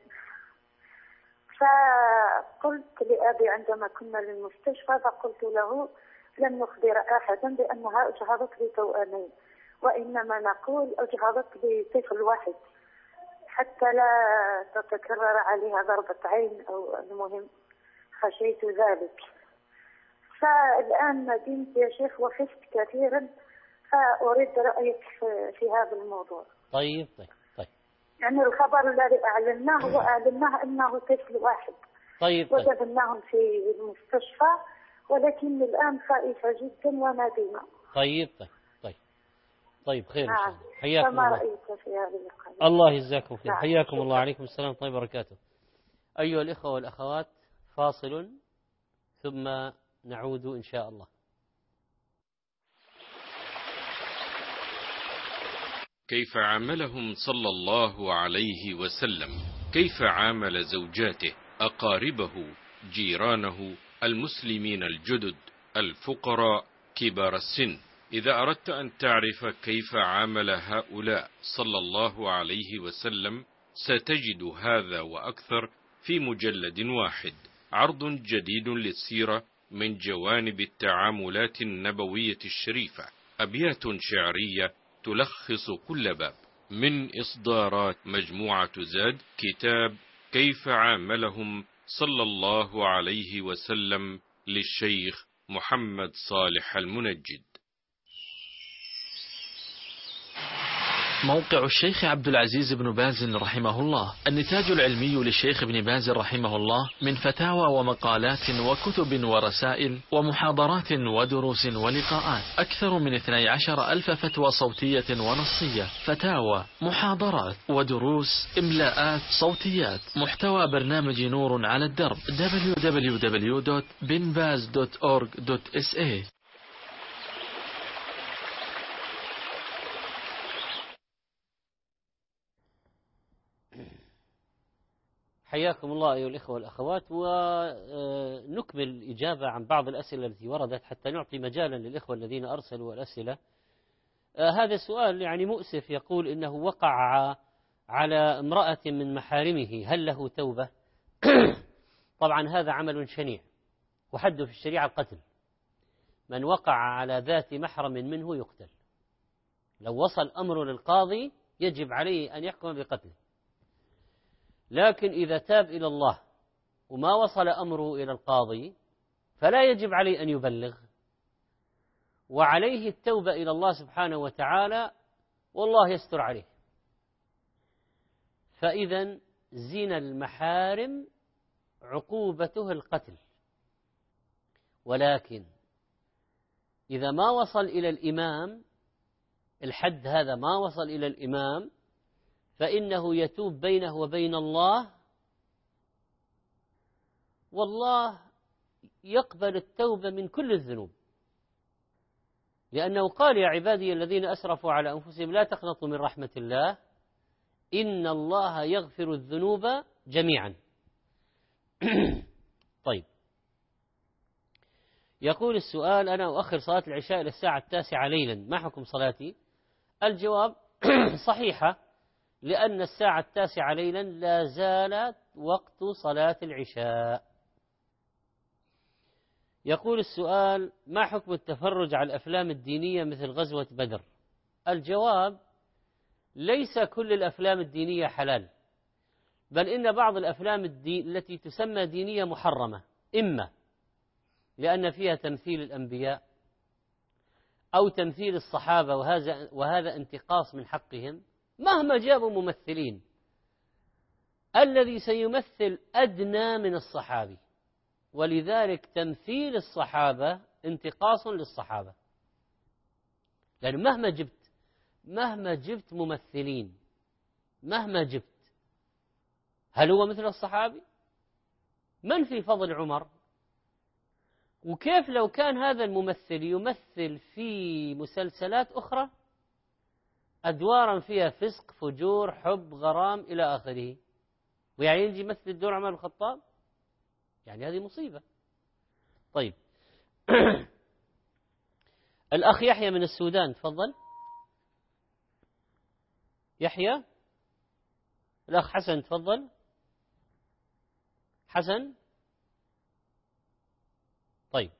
فقلت لأبي عندما كنا للمستشفى فقلت له لن نخبر أحدا بأنها أجهضت بتوأمين، وإنما نقول أجهضت بطفل واحد حتى لا تتكرر عليها ضربة عين أو المهم خشيت ذلك. فالآن ندمت يا شيخ وخفت كثيرا، فأريد رأيك في هذا الموضوع. طيب طيب طيب. يعني الخبر الذي أعلناه وأعلناه أنه طفل واحد. طيب. وجدناهم في المستشفى، ولكن الآن خائفة جدا ونديمة. طيب طيب طيب طيب خير. نعم. حياكم فما الله. رأيك في هذه القضية؟ الله يجزاكم خير. نعم. حياكم الله. عليكم السلام طيب وبركاته. أيها الإخوة والأخوات، فاصل ثم نعود إن شاء الله. كيف عاملهم صلى الله عليه وسلم؟ كيف عامل زوجاته، أقاربه، جيرانه، المسلمين الجدد، الفقراء، كبار السن؟ إذا أردت أن تعرف كيف عامل هؤلاء صلى الله عليه وسلم ستجد هذا وأكثر في مجلد واحد، عرض جديد للسيرة من جوانب التعاملات النبوية الشريفة، أبيات شعرية تلخص كل باب، من إصدارات مجموعة زاد، كتاب كيف عاملهم صلى الله عليه وسلم للشيخ محمد صالح المنجد. موقع الشيخ عبد العزيز بن باز رحمه الله، النتاج العلمي للشيخ ابن باز رحمه الله من فتاوى ومقالات وكتب ورسائل ومحاضرات ودروس ولقاءات، أكثر من اثني عشر ألف فتوى صوتية ونصية، فتاوى، محاضرات ودروس، إملاءات، صوتيات، محتوى برنامج نور على الدرب دبليو دبليو دبليو دوت بن باز دوت أورج دوت إس إيه. حياكم الله أيها الإخوة والأخوات، ونكمل الإجابة عن بعض الأسئلة التي وردت حتى نعطي مجالا للإخوة الذين أرسلوا الأسئلة. هذا السؤال يعني مؤسف، يقول إنه وقع على امرأة من محارمه، هل له توبة؟ طبعا هذا عمل شنيع وحده في الشريعة القتل، من وقع على ذات محرم منه يقتل، لو وصل أمره للقاضي يجب عليه أن يحكم بقتله. لكن إذا تاب إلى الله وما وصل أمره إلى القاضي فلا يجب عليه أن يبلغ، وعليه التوبة إلى الله سبحانه وتعالى والله يستر عليه. فإذا زنا المحارم عقوبته القتل، ولكن إذا ما وصل إلى الإمام الحد هذا، ما وصل إلى الإمام، فإنه يتوب بينه وبين الله، والله يقبل التوبة من كل الذنوب، لأنه قال يا عبادي الذين أسرفوا على أنفسهم لا تقنطوا من رحمة الله إن الله يغفر الذنوب جميعا. طيب، يقول السؤال: أنا أؤخر صلاة العشاء إلى الساعة التاسعة ليلا، ما حكم صلاتي؟ الجواب: صحيحة، لأن الساعة التاسعة ليلا لا زالت وقت صلاة العشاء. يقول السؤال: ما حكم التفرج على الأفلام الدينية مثل غزوة بدر؟ الجواب: ليس كل الأفلام الدينية حلال، بل إن بعض الأفلام الدين التي تسمى دينية محرمة، إما لأن فيها تمثيل الأنبياء أو تمثيل الصحابة، وهذا وهذا انتقاص من حقهم مهما جابوا ممثلين. الذي سيمثل أدنى من الصحابي، ولذلك تمثيل الصحابة انتقاص للصحابة. لأنه مهما جبت مهما جبت ممثلين، مهما جبت، هل هو مثل الصحابي؟ من في فضل عمر؟ وكيف لو كان هذا الممثل يمثل في مسلسلات أخرى أدوارا فيها فسق، فجور، حب، غرام إلى آخره، ويعني يجي يمثل الدور عمر بن الخطاب؟ يعني هذه مصيبة. طيب الأخ يحيى من السودان، تفضل. يحيى. الأخ حسن، تفضل. حسن. طيب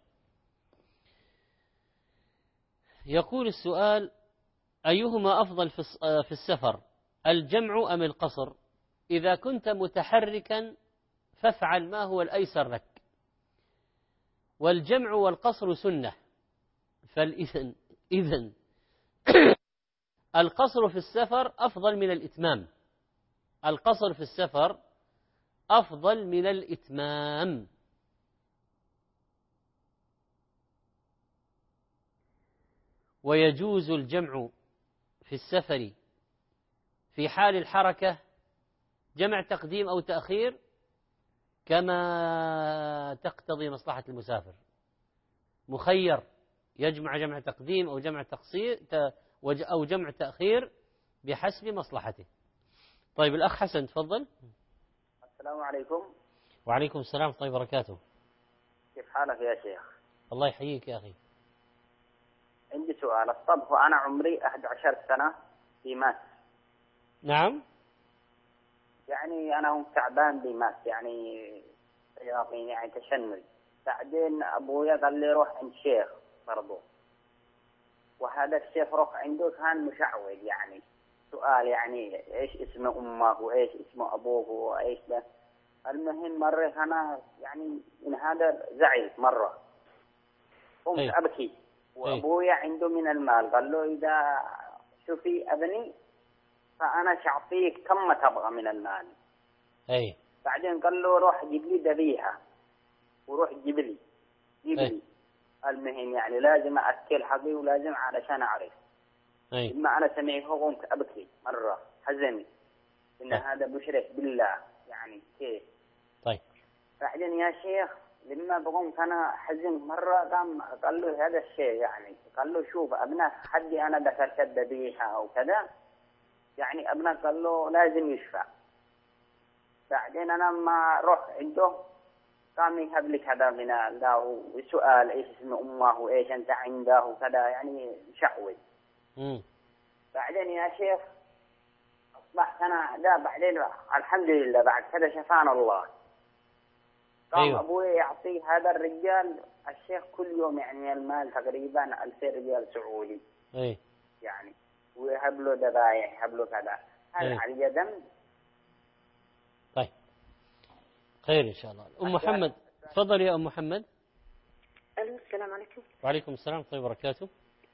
يقول السؤال: أيهما أفضل في السفر، الجمع أم القصر؟ إذا كنت متحركا فافعل ما هو الأيسر لك، والجمع والقصر سنة، فالإذن إذن القصر في السفر أفضل من الإتمام. القصر في السفر أفضل من الإتمام. ويجوز الجمع في السفر في حال الحركة، جمع تقديم أو تأخير كما تقتضي مصلحة المسافر، مخير يجمع جمع تقديم أو جمع تقصير أو جمع تأخير بحسب مصلحته. طيب الأخ حسن، تفضل. السلام عليكم. وعليكم السلام ورحمة الله وبركاته. كيف حالك يا شيخ؟ الله يحييك يا أخي. عندي سؤال. الطبخ وأنا عمري أحد عشر سنة في ماس. نعم. يعني أنا هم تعبان بماس، يعني شياطين، يعني تشنج. بعدين أبويا قال لي روح عند شيخ برضو، وهذا الشيخ روح عنده كان مشعوذ. يعني سؤال، يعني إيش اسم أمك وإيش اسم أبوك وإيش ده. المهم مرة أنا يعني من هذا زعلت مرة، قمت أي. أبكي، وأبويا عنده من المال، قال له إذا شوفي أبني فأنا شعطيك كم ما تبغى من المال. أي. بعدين قال له روح جيب لي ذبيحة وروح جيب لي جيب لي. المهم يعني لازم أكل حقي ولازم علشان أعرف. أي. لما أنا سمعه قمت أبكي مرة، حزني إن طيب. هذا بشرك بالله، يعني كيف. طيب. بعدين يا شيخ لما بقوم أنا حزن مرة، قام قال له هذا الشيء، يعني قال له شوف أبنك حدي أنا ذكرت الذبيحة أو كذا، يعني ابنك قال له لازم يشفع. بعدين انا ما روح عنده قام يهب لي كذا من الله وسؤال ايش اسم امه وايش انت عنده وكذا، يعني شعوذ. بعدين يا شيخ اصبحت انا ده بعدين الحمد لله بعد كذا شفانا الله. قام أيوة. ابوي يعطي هذا الرجال الشيخ كل يوم يعني المال تقريبا ألفين ريال سعودي. أي. يعني ويهب له ذبايح، يهب له كذا. هل أي. علي ذنب؟ طيب خير إن شاء الله. أم محمد، تفضل يا أم محمد. السلام عليكم. وعليكم السلام ورحمة الله وبركاته.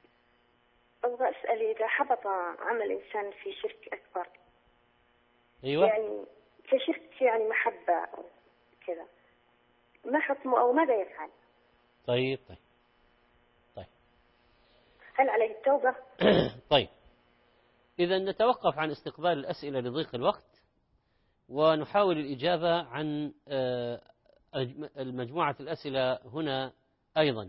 أبغى أسأل إذا حبط عمل إنسان في شرك أكبر، أيوة، يعني كشرك يعني محبة أو كذا، ما حكمه أو ماذا يفعل؟ طيب طيب طيب هل عليه التوبة؟ طيب إذا نتوقف عن استقبال الأسئلة لضيق الوقت، ونحاول الإجابة عن المجموعة الأسئلة هنا أيضا.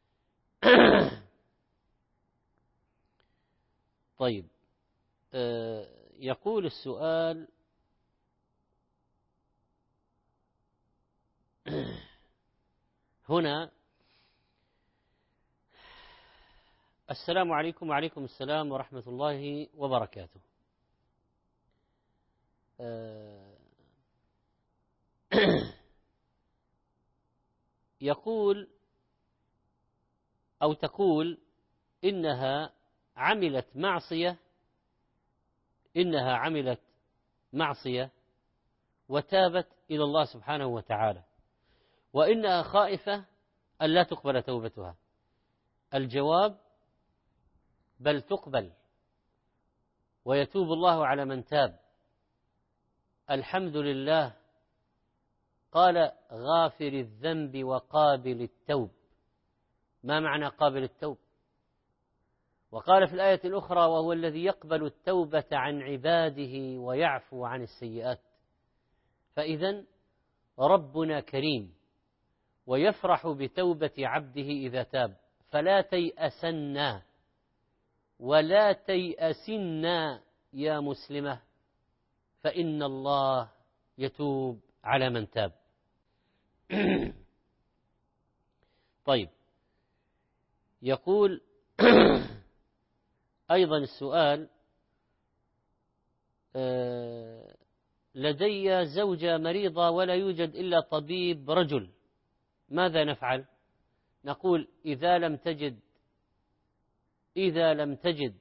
طيب يقول السؤال: هنا السلام عليكم. وعليكم السلام ورحمة الله وبركاته. يقول أو تقول إنها عملت معصية إنها عملت معصية وتابت إلى الله سبحانه وتعالى، وإنها خائفة أن لا تقبل توبتها. الجواب: بل تقبل، ويتوب الله على من تاب. الحمد لله. قال: غافر الذنب وقابل التوب. ما معنى قابل التوب؟ وقال في الآية الأخرى: وهو الذي يقبل التوبة عن عباده ويعفو عن السيئات. فإذن ربنا كريم ويفرح بتوبة عبده إذا تاب، فلا تيأسنا ولا تيأسنا يا مسلمة، فإن الله يتوب على من تاب. طيب، يقول أيضا السؤال: لدي زوجة مريضة ولا يوجد إلا طبيب رجل، ماذا نفعل؟ نقول: إذا لم تجد إذا لم تجد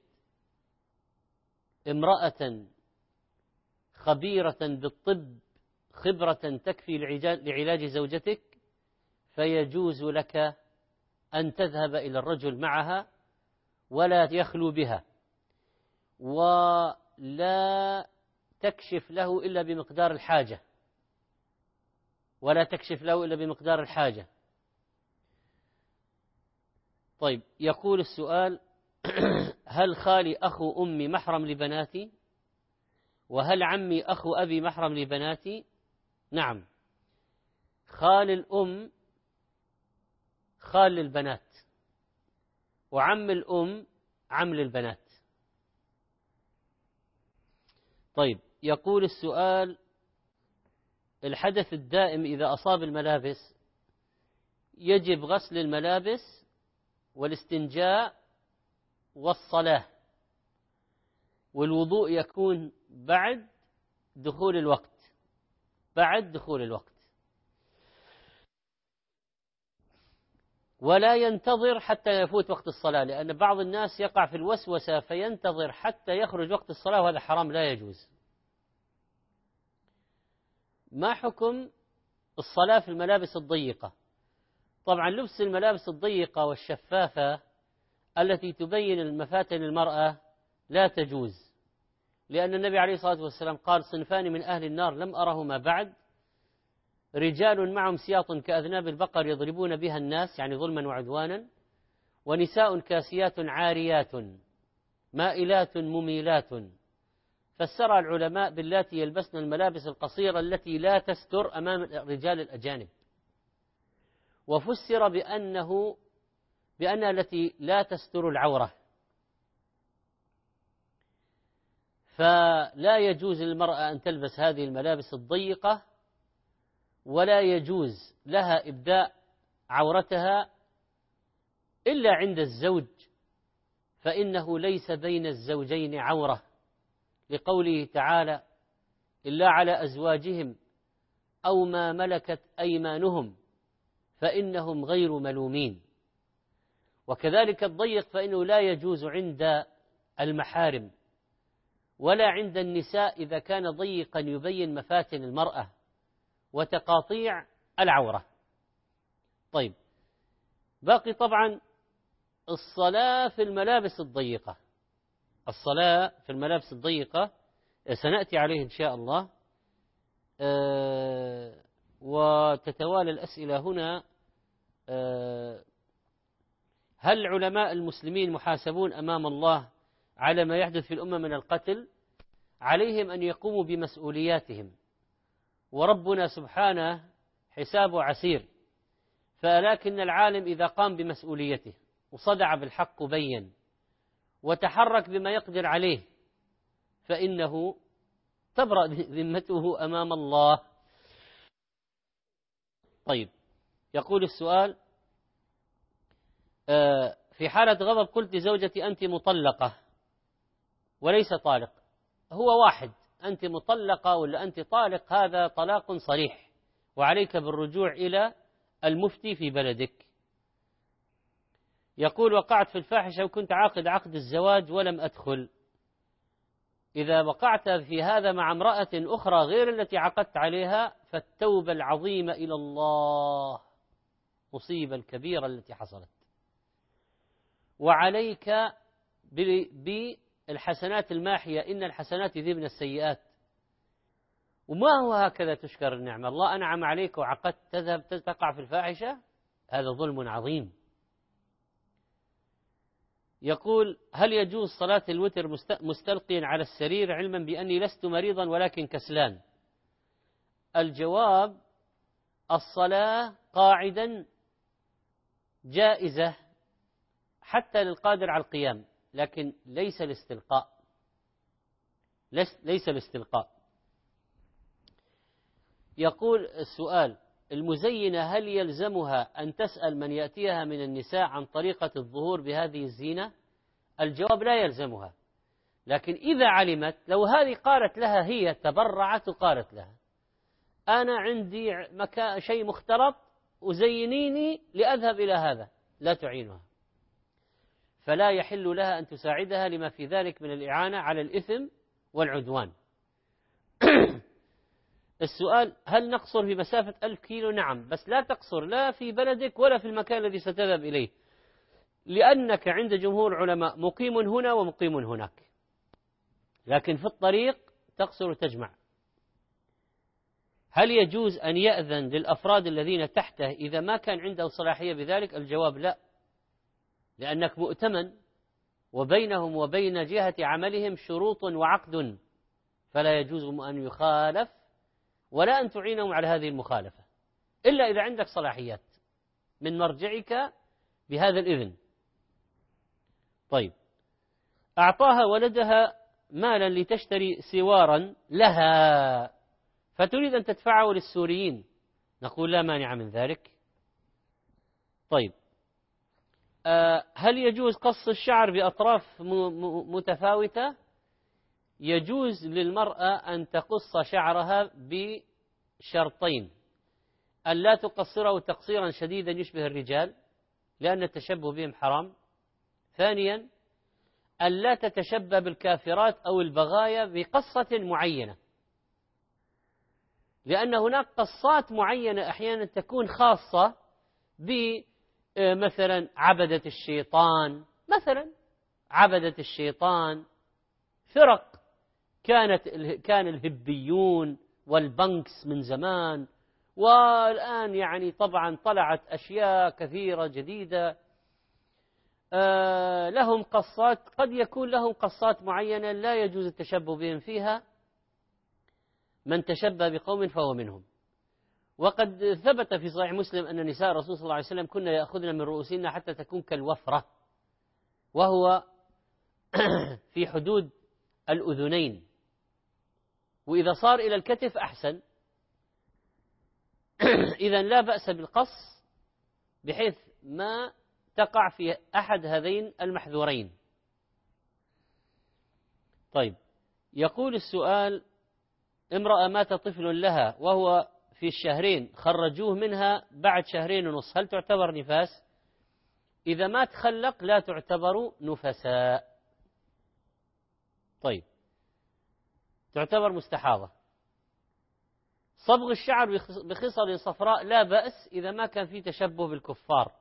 امرأة خبيرة بالطب خبرة تكفي لعلاج زوجتك، فيجوز لك أن تذهب إلى الرجل معها ولا يخلو بها، ولا تكشف له إلا بمقدار الحاجة ولا تكشف له إلا بمقدار الحاجة. طيب، يقول السؤال: هل خالي أخو أمي محرم لبناتي؟ وهل عمي أخو أبي محرم لبناتي؟ نعم، خال الأم خال للبنات، وعم الأم عم للبنات. طيب، يقول السؤال: الحدث الدائم إذا أصاب الملابس يجب غسل الملابس والاستنجاء والصلاة، والوضوء يكون بعد دخول الوقت بعد دخول الوقت ولا ينتظر حتى يفوت وقت الصلاة، لأن بعض الناس يقع في الوسوسة فينتظر حتى يخرج وقت الصلاة، وهذا حرام لا يجوز. ما حكم الصلاة في الملابس الضيقة؟ طبعا لبس الملابس الضيقة والشفافة التي تبين المفاتن المرأة لا تجوز، لأن النبي عليه الصلاة والسلام قال: صنفان من أهل النار لم أرهما بعد: رجال معهم سياط كأذناب البقر يضربون بها الناس، يعني ظلما وعدوانا، ونساء كاسيات عاريات مائلات مميلات. فسر العلماء باللاتي يلبسن الملابس القصيرة التي لا تستر أمام الرجال الأجانب، وفسر بأنه بأنها التي لا تستر العورة. فلا يجوز للمرأة أن تلبس هذه الملابس الضيقة، ولا يجوز لها إبداء عورتها إلا عند الزوج، فإنه ليس بين الزوجين عورة، لقوله تعالى: إلا على أزواجهم أو ما ملكت أيمانهم فإنهم غير ملومين. وكذلك الضيق فإنه لا يجوز عند المحارم ولا عند النساء إذا كان ضيقا يبين مفاتن المرأة وتقاطيع العورة. طيب، باقي طبعا الصلاة في الملابس الضيقة. الصلاة في الملابس الضيقة سنأتي عليه إن شاء الله، أه وتتوالى الأسئلة هنا. أه هل علماء المسلمين محاسبون أمام الله على ما يحدث في الأمة من القتل؟ عليهم أن يقوموا بمسؤولياتهم، وربنا سبحانه حسابه عسير، فلكن العالم إذا قام بمسؤوليته وصدع بالحق وبين وتحرك بما يقدر عليه فإنه تبرأ ذمته أمام الله. طيب، يقول السؤال: في حالة غضب قلت لزوجتي أنت مطلقة وليس طالق، هو واحد، أنت مطلقة ولا أنت طالق، هذا طلاق صريح، وعليك بالرجوع إلى المفتي في بلدك. يقول: وقعت في الفاحشة وكنت عاقد عقد الزواج ولم أدخل، إذا وقعت في هذا مع امرأة أخرى غير التي عقدت عليها فالتوبة العظيمة إلى الله مصيبة الكبيرة التي حصلت، وعليك بالحسنات الماحية، إن الحسنات يذهبن السيئات. وما هو هكذا تشكر النعمة؟ الله أنعم عليك وعقدت تذهب تقع في الفاحشة، هذا ظلم عظيم. يقول: هل يجوز صلاة الوتر مستلقيا على السرير علما بأني لست مريضا ولكن كسلان؟ الجواب: الصلاة قاعدا جائزة حتى للقادر على القيام، لكن ليس الاستلقاء، ليس الاستلقاء. يقول السؤال: المزينة هل يلزمها أن تسأل من يأتيها من النساء عن طريقة الظهور بهذه الزينة؟ الجواب: لا يلزمها، لكن إذا علمت، لو هذه قالت لها، هي تبرعت وقالت لها: أنا عندي مكان شيء مختلط وزينيني لأذهب إلى هذا، لا تعينها، فلا يحل لها أن تساعدها لما في ذلك من الإعانة على الإثم والعدوان. السؤال: هل نقصر في مسافة ألف كيلو؟ نعم، بس لا تقصر لا في بلدك ولا في المكان الذي ستذهب إليه، لأنك عند جمهور العلماء مقيم هنا ومقيم هناك، لكن في الطريق تقصر وتجمع. هل يجوز أن يأذن للأفراد الذين تحته إذا ما كان عنده صلاحية بذلك؟ الجواب: لا، لأنك مؤتمن وبينهم وبين جهة عملهم شروط وعقد، فلا يجوز أن يخالف ولا أن تعينهم على هذه المخالفة إلا إذا عندك صلاحيات من مرجعك بهذا الإذن. طيب، أعطاها ولدها مالا لتشتري سوارا لها فتريد أن تدفعه للسوريين، نقول: لا مانع من ذلك. طيب، أه هل يجوز قص الشعر بأطراف متفاوتة؟ يجوز للمرأة أن تقص شعرها بشرطين: أن لا تقصره تقصيرا شديدا يشبه الرجال لأن التشبه بهم حرام، ثانيا أن لا تتشبه بالكافرات أو البغايا بقصة معينة، لأن هناك قصات معينة أحيانا تكون خاصة بمثلا عبدة الشيطان، مثلا عبدة الشيطان فرق كانت كان الهبيون والبنكس من زمان، والآن يعني طبعا طلعت أشياء كثيرة جديدة آه لهم قصات، قد يكون لهم قصات معينة لا يجوز التشبه بهم فيها، من تشبه بقوم فهو منهم. وقد ثبت في صحيح مسلم أن نساء الرسول صلى الله عليه وسلم كنا يأخذن من رؤوسهن حتى تكون كالوفرة، وهو في حدود الأذنين، وإذا صار إلى الكتف أحسن. إذن لا بأس بالقص بحيث ما تقع في أحد هذين المحذورين. طيب، يقول السؤال: امرأة مات طفل لها وهو في الشهرين، خرجوه منها بعد شهرين ونصف، هل تعتبر نفاس؟ إذا ما تخلق لا تعتبر نفساء. طيب، تعتبر مستحاضة. صبغ الشعر بخصل صفراء لا بأس إذا ما كان في تشبه بالكفار.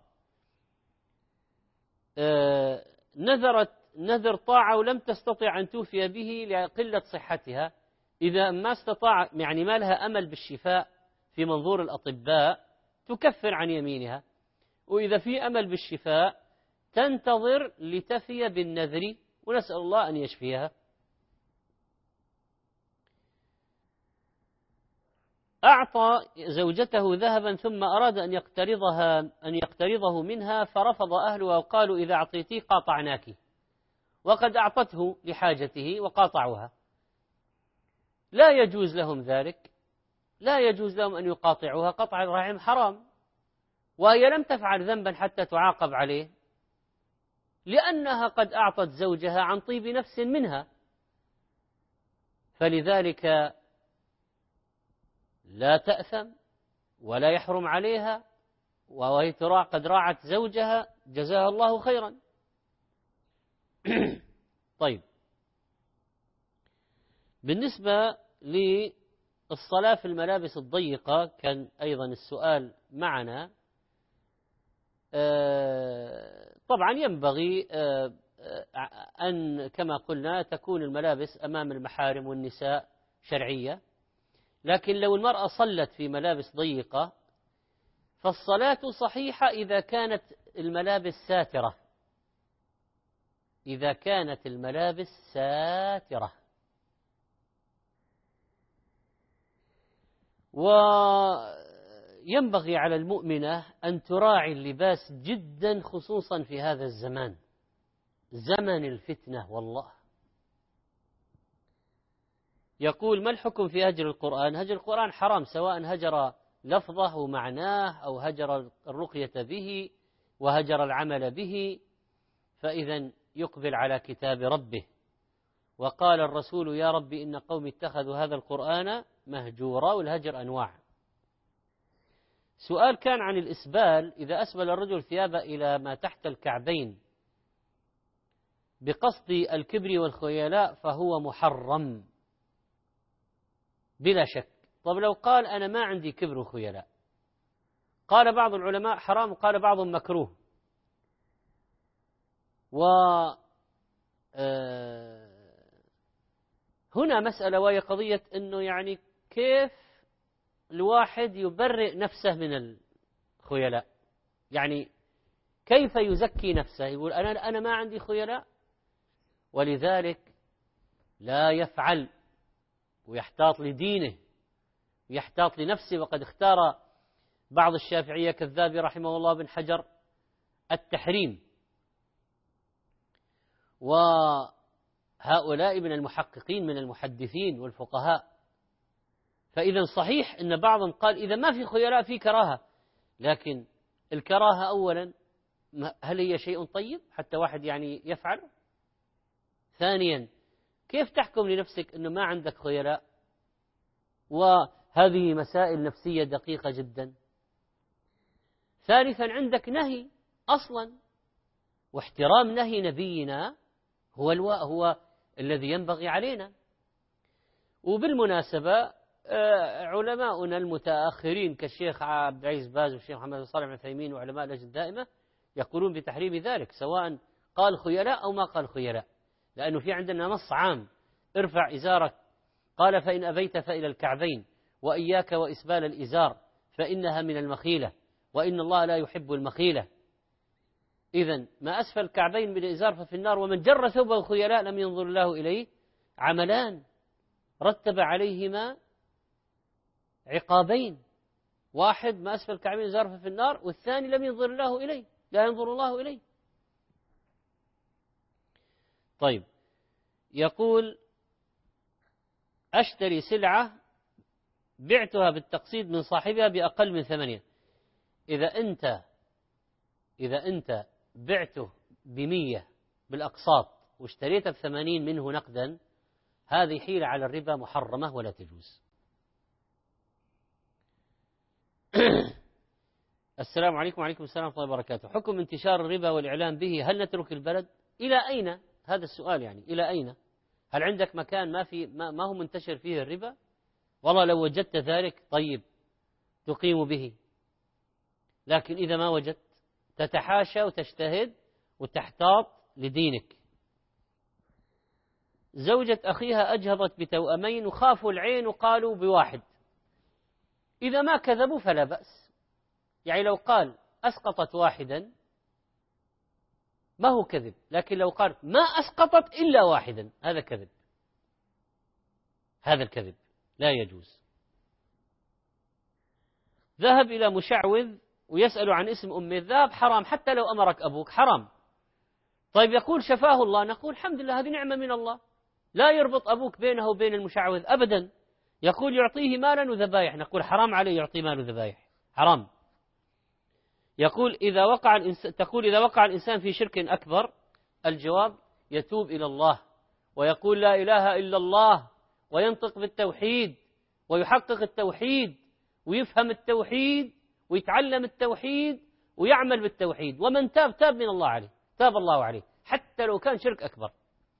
آه نذرت نذر طاعة ولم تستطع أن توفي به لقلة صحتها، إذا ما استطاع يعني ما لها أمل بالشفاء في منظور الأطباء تكفر عن يمينها، وإذا في أمل بالشفاء تنتظر لتفي بالنذر ونسأل الله أن يشفيها. أعطى زوجته ذهبا ثم أراد أن يقترضها أن يقترضه منها فرفض أهلها وقالوا: إذا أعطيتيه قاطعناك، وقد أعطته لحاجته وقاطعوها. لا يجوز لهم ذلك، لا يجوز لهم أن يقاطعوها، قطع الرحم حرام، وهي لم تفعل ذنبا حتى تعاقب عليه، لأنها قد أعطت زوجها عن طيب نفس منها، فلذلك لا تأثم ولا يحرم عليها، وهي ترى قد راعت زوجها جزاها الله خيرا. طيب، بالنسبة للصلاة في الملابس الضيقة كان أيضا السؤال معنا. طبعا ينبغي أن كما قلنا تكون الملابس أمام المحارم والنساء شرعية، لكن لو المرأة صلت في ملابس ضيقة فالصلاة صحيحة إذا كانت الملابس ساترة، إذا كانت الملابس ساترة. وينبغي على المؤمنة أن تراعي اللباس جدا، خصوصا في هذا الزمان، زمن الفتنة. والله يقول: ما الحكم في هجر القرآن؟ هجر القرآن حرام، سواء هجر لفظه ومعناه أو هجر الرقية به وهجر العمل به، فإذا يقبل على كتاب ربه. وقال الرسول: يا رب إن قومي اتخذوا هذا القرآن مهجورا. والهجر أنواع. سؤال كان عن الإسبال: إذا أسبل الرجل ثيابه إلى ما تحت الكعبين بقصد الكبر والخيلاء فهو محرم بلا شك. طب لو قال أنا ما عندي كبر وخيلاء، قال بعض العلماء حرام وقال بعضهم مكروه. و هنا مسألة، وهي قضية أنه يعني كيف الواحد يبرئ نفسه من الخيلاء، يعني كيف يزكي نفسه، يقول أنا أنا ما عندي خيلاء، ولذلك لا يفعل ويحتاط لدينه ويحتاط لنفسه. وقد اختار بعض الشافعية كالذهبي رحمه الله بن حجر التحريم، وهؤلاء من المحققين من المحدثين والفقهاء. فإذا صحيح أن بعضهم قال إذا ما في خيلاء في كراهة، لكن الكراهة أولا هل هي شيء طيب حتى واحد يعني يفعل؟ ثانيا كيف تحكم لنفسك أنه ما عندك خيلاء؟ وهذه مسائل نفسية دقيقة جدا. ثالثا عندك نهي أصلا، واحترام نهي نبينا هو الو... هو الذي ينبغي علينا. وبالمناسبة علماؤنا المتأخرين كالشيخ عبد العزيز باز والشيخ محمد بن صالح العثيمين وعلماء اللجنة الدائمة يقولون بتحريم ذلك، سواء قال خيلاء أو ما قال خيلاء، لأنه في عندنا نص عام: ارفع إزارك، قال فإن أبيت فإلى الكعبين، وإياك وإسبال الإزار فإنها من المخيلة، وإن الله لا يحب المخيلة. إذن ما أسفل الكعبين من الإزار ففي النار، ومن جر ثوبه خيلاء لم ينظر الله إليه. عملان رتب عليهما عقابين: واحد ما أسفل الكعبين الإزار ففي النار، والثاني لم ينظر الله إليه، لا ينظر الله إليه. طيب، يقول: أشتري سلعة بعتها بالتقسيط من صاحبها بأقل من ثمانية. إذا أنت إذا أنت بعته بمية بالأقساط واشتريته بثمانين منه نقدا، هذه حيلة على الربا محرمة ولا تجوز. السلام عليكم. وعليكم السلام ورحمة الله وبركاته. حكم انتشار الربا والإعلام به، هل نترك البلد؟ إلى أين؟ هذا السؤال يعني إلى أين؟ هل عندك مكان ما في ما, ما هو منتشر فيه الربا؟ والله لو وجدت ذلك طيب تقيم به، لكن إذا ما وجدت تتحاشى وتجتهد وتحتاط لدينك. زوجة أخيها أجهضت بتوأمين وخافوا العين وقالوا بواحد، إذا ما كذبوا فلا بأس. يعني لو قال أسقطت واحدا ما هو كذب، لكن لو قال ما أسقطت إلا واحدا هذا كذب، هذا الكذب لا يجوز. ذهب إلى مشعوذ ويسأل عن اسم أم الذهب، حرام حتى لو أمرك أبوك، حرام. طيب يقول شفاه الله، نقول الحمد لله هذه نعمة من الله، لا يربط أبوك بينه وبين المشعوذ أبدا. يقول يعطيه مالا وذبائح، نقول حرام عليه يعطي مال وذبائح، حرام. يقول إذا وقع الإنسان تقول إذا وقع الإنسان في شرك أكبر، الجواب يتوب إلى الله ويقول لا إله إلا الله وينطق بالتوحيد ويحقق التوحيد ويفهم التوحيد ويتعلم التوحيد ويعمل بالتوحيد، ومن تاب تاب من الله عليه، تاب الله عليه حتى لو كان شرك أكبر.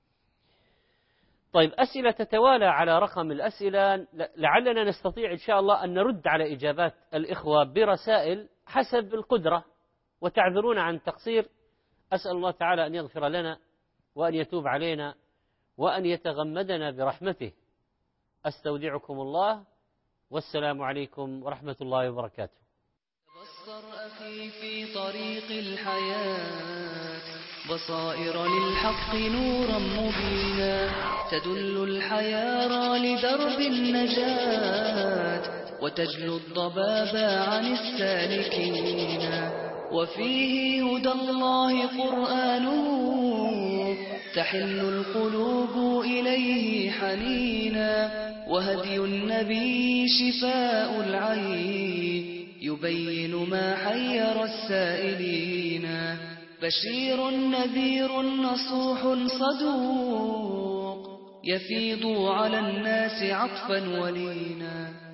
طيب، أسئلة تتوالى على رقم الأسئلة، لعلنا نستطيع إن شاء الله أن نرد على إجابات الإخوة برسائل حسب القدرة، وتعذرون عن تقصير. أسأل الله تعالى أن يغفر لنا وأن يتوب علينا وأن يتغمدنا برحمته. أستودعكم الله، والسلام عليكم ورحمة الله وبركاته. تبصر أخي في طريق الحياة، بصائر للحق نورا مبينا تدل الحيارى لدرب النجاة وتجلو الضباب عن السالكين وفيه هدى الله قرآنه تحن القلوب إليه حنينا وهدي النبي شفاء العين يبين ما حير السائلين بشير نذير نصوح صدوق يفيض على الناس عطفا ولينا